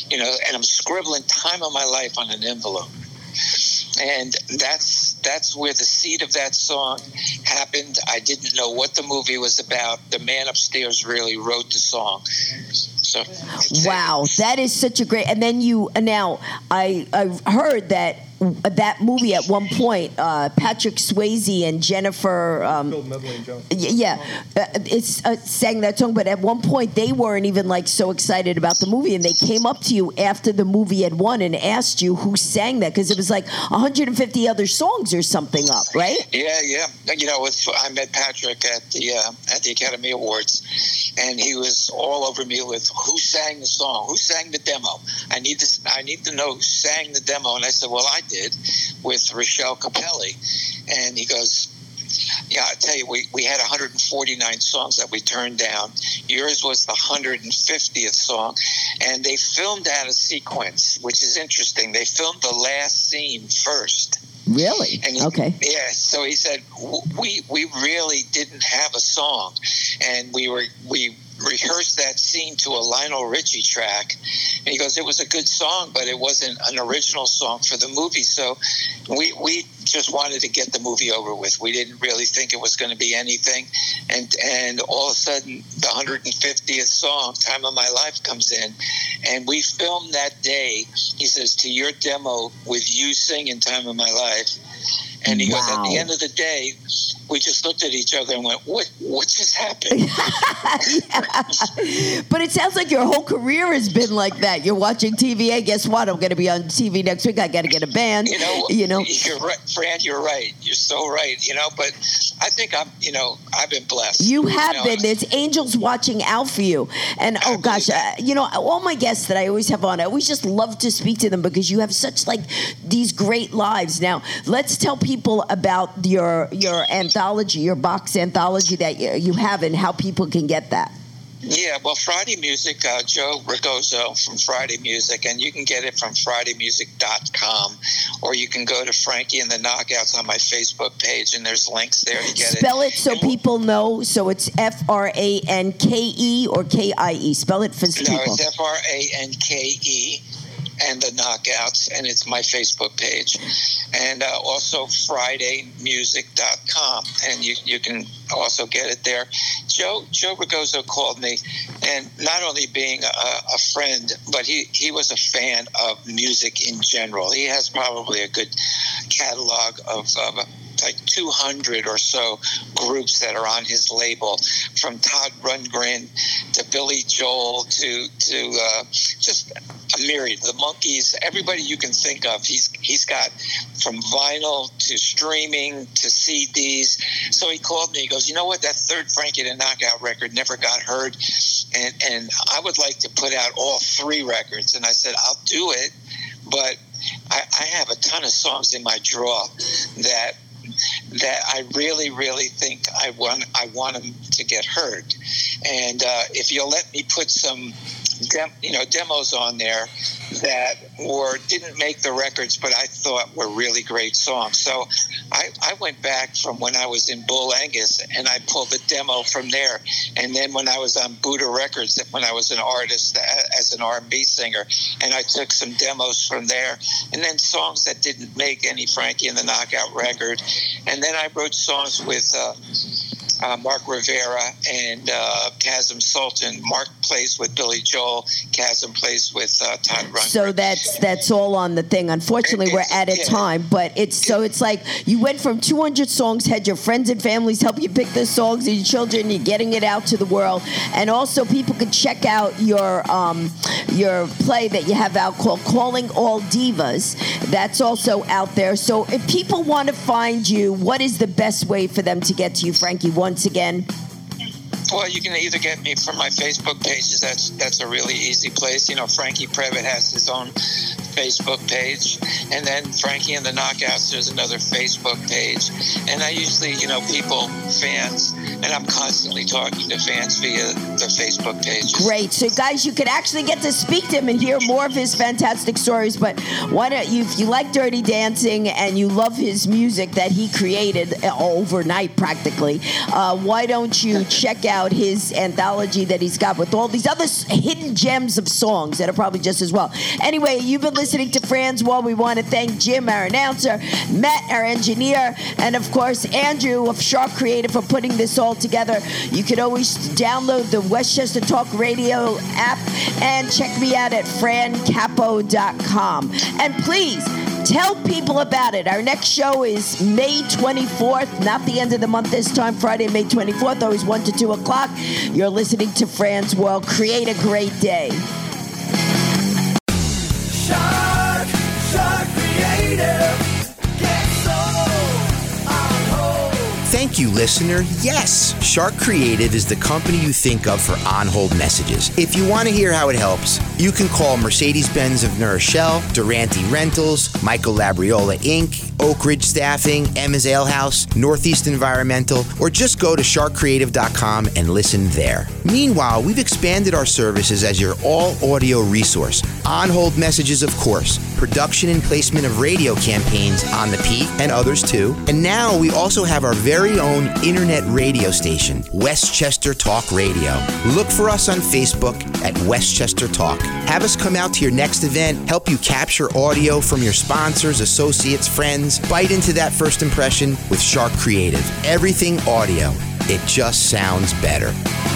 S10: you know, and I'm scribbling Time of My Life on an envelope. And that's that's where the seed of that song happened. I didn't know what the movie was about. The man upstairs really wrote the song. So,
S4: wow, that is such a great. And then you now I I've heard that that movie at one point, uh, Patrick Swayze and Jennifer, um, yeah, uh, it's uh, sang that song. But at one point, they weren't even like so excited about the movie, and they came up to you after the movie had won and asked you who sang that, because it was like one hundred fifty other songs or something up, right?
S10: Yeah, yeah. You know, with, I met Patrick at the uh, at the Academy Awards, and he was all over me with who sang the song, who sang the demo. I need to I need to know who sang the demo, and I said, well, I did with Rochelle Capelli. And he goes, yeah, I tell you, we, we had one hundred forty-nine songs that we turned down. Yours was the one hundred fiftieth song. And they filmed out a sequence, which is interesting. They filmed the last scene first.
S4: Really?
S10: And he,
S4: okay.
S10: Yeah. So he said, we we really didn't have a song, and we were we rehearsed that scene to a Lionel Richie track. And he goes, it was a good song, but it wasn't an original song for the movie. So we we just wanted to get the movie over with. We didn't really think it was going to be anything. And and all of a sudden, the one hundred fiftieth song, Time of My Life, comes in. And we filmed that day. He says, to your demo with you singing Time of My Life. And he wow. goes, at the end of the day, we just looked at each other and went, what what just happened?
S4: Yeah. But it sounds like your whole career has been like that. You're watching T V A. Guess what? I'm going to be on T V next week. I got to get a band.
S10: You know,
S4: you know,
S10: you're right, Fran, you're right. You're so right. You know, but I think I'm, you know, I've been blessed.
S4: You have
S10: you know?
S4: been. There's angels watching out for you. And, oh, gosh, uh, you know, all my guests that I always have on, I always just love to speak to them because you have such, like, these great lives. Now, let's tell people about your your anthology, your box anthology that you have, and how people can get that.
S10: Yeah, well, Friday Music, uh, Joe Ragozzo from Friday Music, and you can get it from friday music dot com, or you can go to Frankie and the Knockouts on my Facebook page, and there's links there to get
S4: it. Spell it so
S10: and
S4: people know. So it's F R A N K E or K I E. Spell it for people.
S10: No, it's F R A N K E. And the Knockouts, and it's my Facebook page, and uh, also friday music dot com, and you you can also get it there. Joe Joe Ragozzo called me, and not only being a, a friend, but he, he was a fan of music in general. He has probably a good catalog of, of like two hundred or so groups that are on his label, from Todd Rundgren to Billy Joel to to uh, just a myriad. The Monkees, everybody you can think of, he's he's got, from vinyl to streaming to C Ds. So he called me. He goes, you know what? That third Frankie the Knockout record never got heard, and and I would like to put out all three records. And I said, I'll do it, but I, I have a ton of songs in my drawer that. that I really, really think I want I want them to get heard. And uh, if you'll let me put some dem- you know, demos on there that were didn't make the records, but I thought were really great songs. So I, I went back from when I was in Bull Angus, and I pulled the demo from there. And then when I was on Buddha Records, when I was an artist as an R and B singer, and I took some demos from there, and then songs that didn't make any Frankie and the Knockout record. And then I wrote songs with uh, uh, Mark Rivera and uh, Kazem Sultan. Mark plays with Billy Joel. Kazem plays with uh, Todd Rundgren.
S4: So that's that's all on the thing. Unfortunately, we're at a time, but it's so it's like you went from two hundred songs, had your friends and families help you pick the songs, and your children, you're getting it out to the world, and also people could check out your um, your play that you have out called Calling All Divas. That's also out there. So if people want to find you, what is the best way for them to get to you, Frankie? Once again.
S10: Well, you can either get me from my Facebook pages. That's that's a really easy place. You know, Frankie Prevett has his own Facebook page, and then Frankie and the Knockouts, there's another Facebook page. And I usually, you know, people, fans, and I'm constantly talking to fans via the Facebook pages.
S4: Great. So, guys, you could actually get to speak to him and hear more of his fantastic stories. But why don't you, if you like Dirty Dancing and you love his music that he created overnight practically, uh, why don't you check out his anthology that he's got with all these other hidden gems of songs that are probably just as well. Anyway, you've been listening to Franz World. We want to thank Jim, our announcer, Matt, our engineer, and of course Andrew of Shark Creative for putting this all together. You can always download the Westchester Talk Radio app and check me out at fran capo dot com. And please tell people about it. Our next show is May twenty-fourth, not the end of the month this time, Friday, May twenty-fourth, always one to two o'clock. You're listening to Franz World. Create a great day.
S8: Shark, Shark Creative, get so on hold.
S12: Thank you, listener. Yes, Shark Creative is the company you think of for on-hold messages. If you want to hear how it helps, you can call Mercedes-Benz of New Rochelle, Durante Rentals, Michael Labriola Incorporated, Oak Ridge Staffing, Emma's Ale House, Northeast Environmental, or just go to shark creative dot com and listen there. Meanwhile, we've expanded our services as your all-audio resource. On-hold messages, of course, production and placement of radio campaigns on the Peak and others too. And now we also have our very own internet radio station, Westchester Talk Radio. Look for us on Facebook at Westchester Talk. Have us come out to your next event, help you capture audio from your sponsors, associates, friends. Bite into that first impression with Shark Creative. Everything audio. It just sounds better.